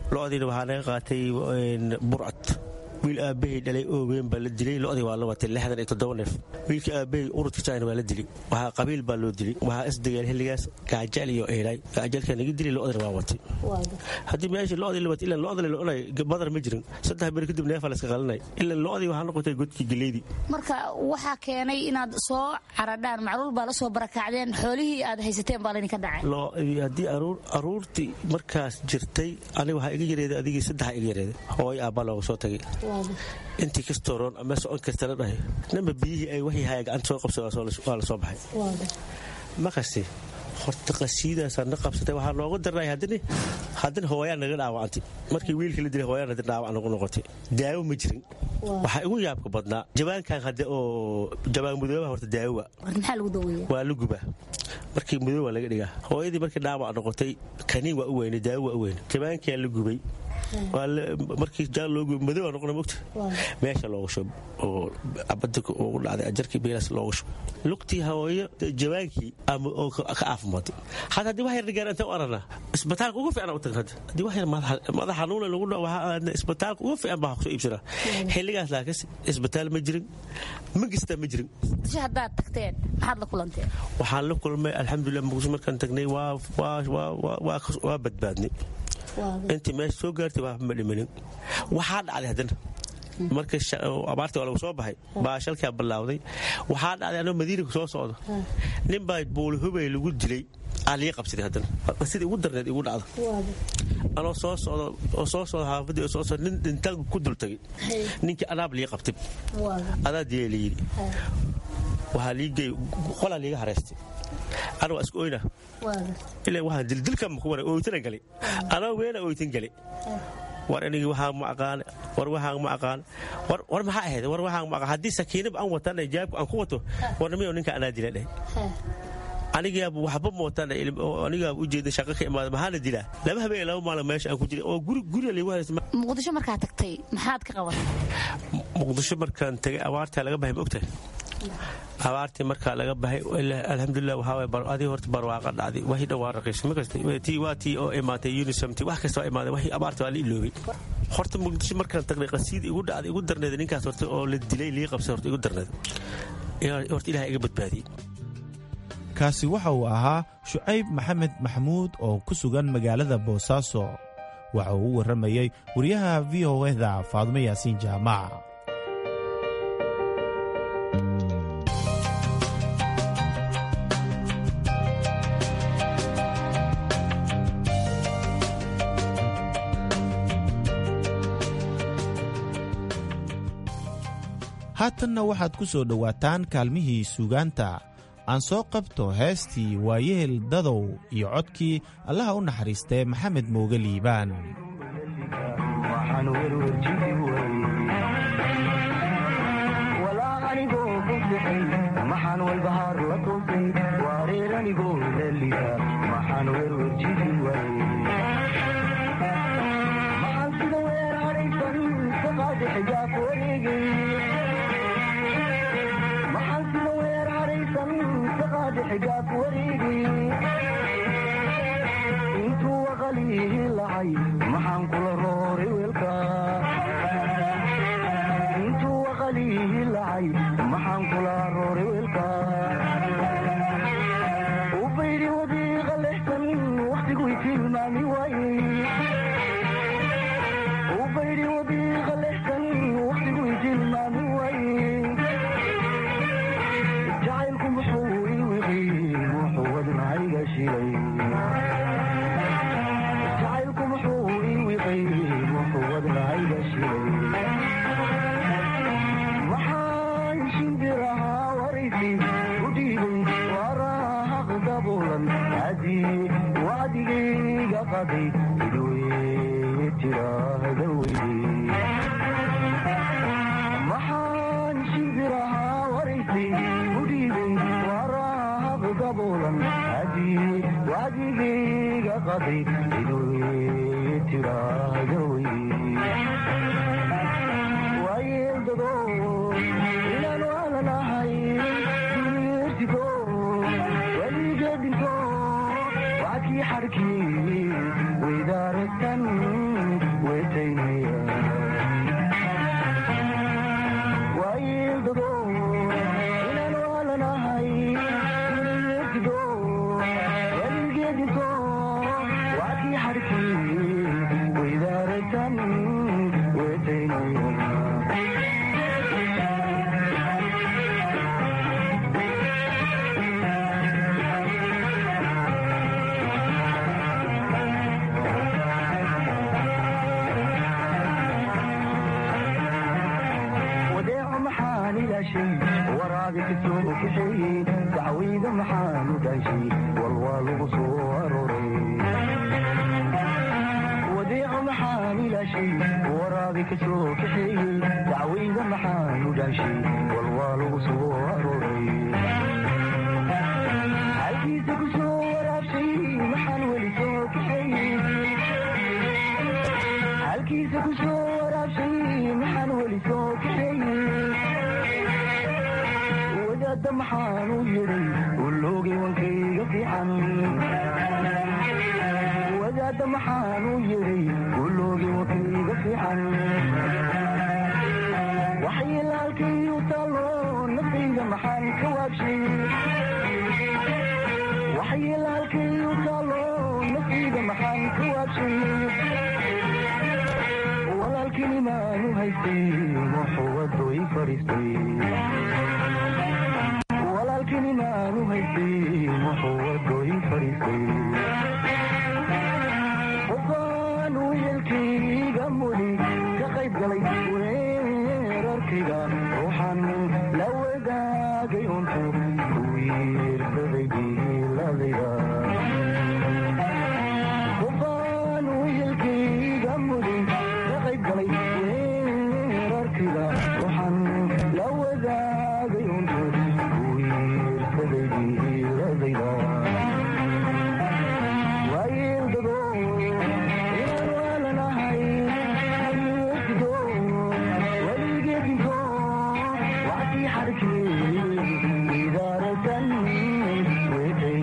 lo-diina waxaa naga qaatay burcad wiil aabbahay dhalay oo weyn baa la dilay lo-dii waa la watay lixdan iyo toddoba neef wiilka aabbahay urudka china waa la dilay waxaa qabiil baa loo dilay waxaa isdagaal xilligaas gaajal iyo eedhay gaajalka naga dilay lo-dina waa watay haddii meeshii lo-dii la watay ilaa lo-da la onay badar ma jirin saddex beri kadib neefa la iska qalinay ilaa lo-dii waxaa noqotay godkii galeydii marka waxaa keenay inaad soo caradhaan macruur baa la soo barakacdeen xoolihii aad haysateen baa laydinka dhacay haddii aruurtii markaas jirtay aniga waxaa iga yareeday adigii saddexa iga yareeday hooyo aabbaa looga soo tagay intii kastoroon ama socon karta la dhahay namba biyihii ay waxii haya gacanta soo qabsay waa la soo baxay maqasi horta qasiidaasaa na qabsatay waxaa noogu darnay haddana haddana hooyaa naga dhaawacantay markii wiilkii la dilay hooyaa haddana dhaawac nagu noqotay daawo ma jirin waxaa igu yaabka badnaa jabaankan hadde oo jabaan mudoobaha horta daawowa maxaa lagu daweeyaa waa la gubaa markii mudooba laga dhigaa hooyadii markii dhaawac noqotay kaniin waa u weynay daawo waa u weynay jabaankiyaa la gubay markii jaal loo gubay madow noqona mogta meesha looga shubo oo abada ugu dhacday ajarkii beelaas looga shubo lugtii hooyo jabaankii ama oo ka caafimaatay hadda haddii wax yar gaar inta u arana isbitaalka ugu fiican u tagna haddii wax yar madax xanuuna lagu dhaco waxaa isbitaalka ugu fiican baa kusoo iibsana xilligaas laakiin isbitaal ma jirin magista ma jirin si haddaad tagteen maxaad la kulanteen waxaan la kulmay alxamdulilah muqdisho markaan tagnay waa waa badbaadnay intii meesha soo gaartay waa ma dhimanin waxaa dhacday haddana marka abaartii waa lagu soo baxay baa shalkaa bilaawday waxaa dhacday anoo madiinaka soo socdo nin baa buulihubay lagu dilay aa lii qabsaday haddana sidii ugu darneed igu dhacda anoo soo socdo oo soo socdo xaafadii oo soo socdo nin dhintaan ku dul tagay ninkii anaab lii qabtay adaa diyay la yidhi waxaa liigay qolaa liiga hareystay ana waa isku oyna ilaa waxaan dildilka ma ku waray ooytana galay anoo weena ooytan galay war anigii waxaan ma aqaan war waxaan ma aqaan war war maxaa ahayd war waxaan ma aqaan haddii sakiinab aan watan jaabku aan ku wato warnamiyo ninka anaa dila dheh anigaaba waxba mootaan anigaaba u jeeda shaqo ka imaada maxaana dilaa laba habeen laba maalin meesha aan ku jiray oo guri guriga lagu haysta muqdisho markaa tagtay maxaad ka qabatay muqdisho markaan tagay abaartaa laga bahay ma ogtahay abaartii markaa laga bahay alxamdulilah waxaa waye adii horta barwaaqa dhacday waxii dhawaa raqiisay ma kasta tii waa tii oo imaatay unisam tii wax kasta waa imaaday waxii abaarta waa la iloobay horta muqdisho markaan tagnay qasiida igu dhacday igu darneed ninkaas horta oo la dilay lii qabsay horta igu darneed horta ilahay iga badbaadiyey kaasi waxa uu ahaa shucayb maxamed maxamuud oo ku sugan magaalada boosaaso waxa uu u warramayey wariyaha v o eda faadumo yaasiin jaamac haatanna waxaad ku soo dhowaataan kaalmihii suugaanta aan soo qabto heestii waayeel dadow iyo codkii allaha u naxariistee maxamed mooge liibaan حجاب وريدي انتو وغليه لعي محان كل روري ويلكا انتو وغليه لعي محان كل روري ويلكا وبيري ودي غلحتن وقتي قويتي المامي واي وبيري ودي غلحتن وقتي قويتي المامي واي جعلكم بحوري جعلكم حوري وغيري وحوض العيد شيري محاي شندرها وريتي وديبي وراها غضبولا عدي وعدي قضي دوي تراه دوي محاي شندرها وريتي وديبي وراها غضبولا وعديقي قضي إدوي تراجوي ويلددو إلانو على نهاي يرتدو وليجددو وعكي حركي وإدارة ilaashay waraaga ka soo kaxeeyey dacwayda maxaanu dhaashay walwaa lagu soo aroray wadeeco maxaan ilaashay waraaga ka soo kaxeeyey dacwayda maxaanu dhaashay walwaa lagu soo aroray halkiisa ku soo waraabshay maxaan weli soo kaxeeyey halkiisa ku soo waraabshay maxaan weli soo kaxeeyey wadaadda maxaanu yidhay uloogay wankayga fiican wadaadda maxaanu yidhay uloogay wankayga fiican waxyeelaalkayu taalo naftayda maxaan ka waabshay waxyeelaalkayu taalo naftayda maxaan ka waabshay walaalkini maanu haystay muxuwadoy fadhiistay walaalkini maanu haystay muxuwadoy fadhiistay qofaan wiilkayga muli ka qayb galay weerarkayga ruuxan la wadaagay untu ku wiirsaday diiladayda qofaan wiilkayga muli ka qayb galay weerarkayga ruuxan la wadaagay untu ku wiirsaday diiladayda waayildado inaan waalanahay wesido weligeedinto wactii xarkii idaarasan weetay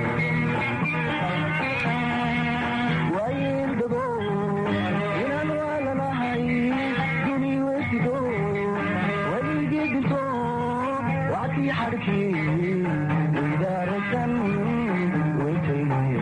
waayildado inaan waalanahay duni wesido weligeedinto wactii xarkii idaarasan weetay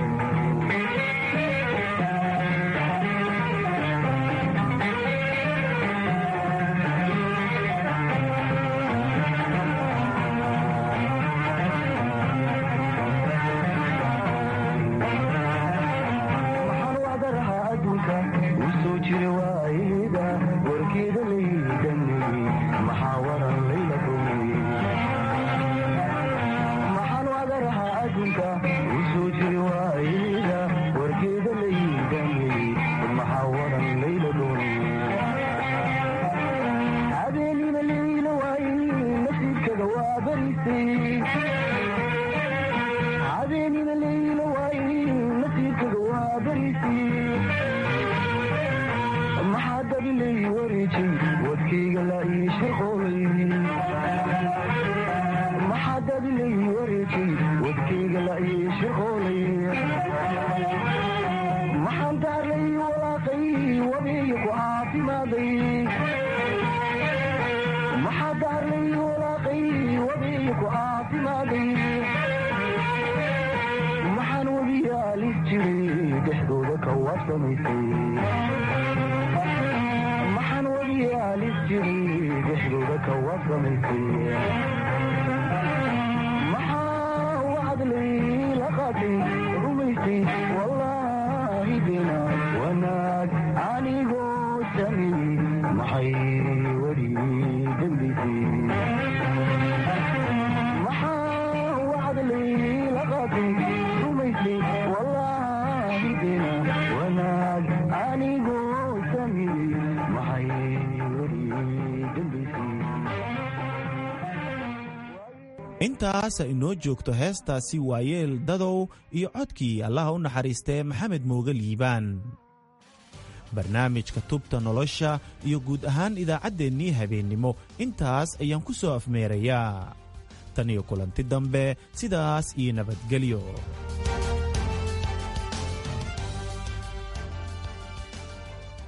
maxaan wacdaraha adduunka u soo jira waayda warkeeda laydanay maxaa waran layla fogey maxaan wacdaraha adduunka u soo jira waayda warkeeda laydanay maxaa waran layla doonay habeenima layla waayey nasiibkaga waa barisay habeenima layla waayey nasiibkaga waa barisay maxaa dabilay wareejay wadkayga la ii shirqoolay maxaa dabilay wareejay wadkayga la ii shirqoolay maxaan daarlay walaaqay wabeeyo ku caafimaaday maxaa daarlay walaaqay wabeeyo ku caafimaaday maxaan webiyaalis jiray dhexdooda ka waabsamaysay maxaan webiyaalis jiray dhexdooda ka waabsamaysay maxaa wacdlay la qaatay rumaysay wallaahi bina wanaag anigoo samey maxay weli dambaysay maxaa wacdlay la qaatay rumaysay wallaahi bina wanaag anigoo samey maxay weli dambaysay intaas inoo joogto heestaasi waayeel dadow iyo codkii allaha u naxariistee maxamed mooge liibaan barnaamijka tubta nolosha iyo guud ahaan idaacaddeenii habeennimo intaas ayaan ku soo afmeerayaa tan iyo kulanti dambe sidaas iyo nabadgelyo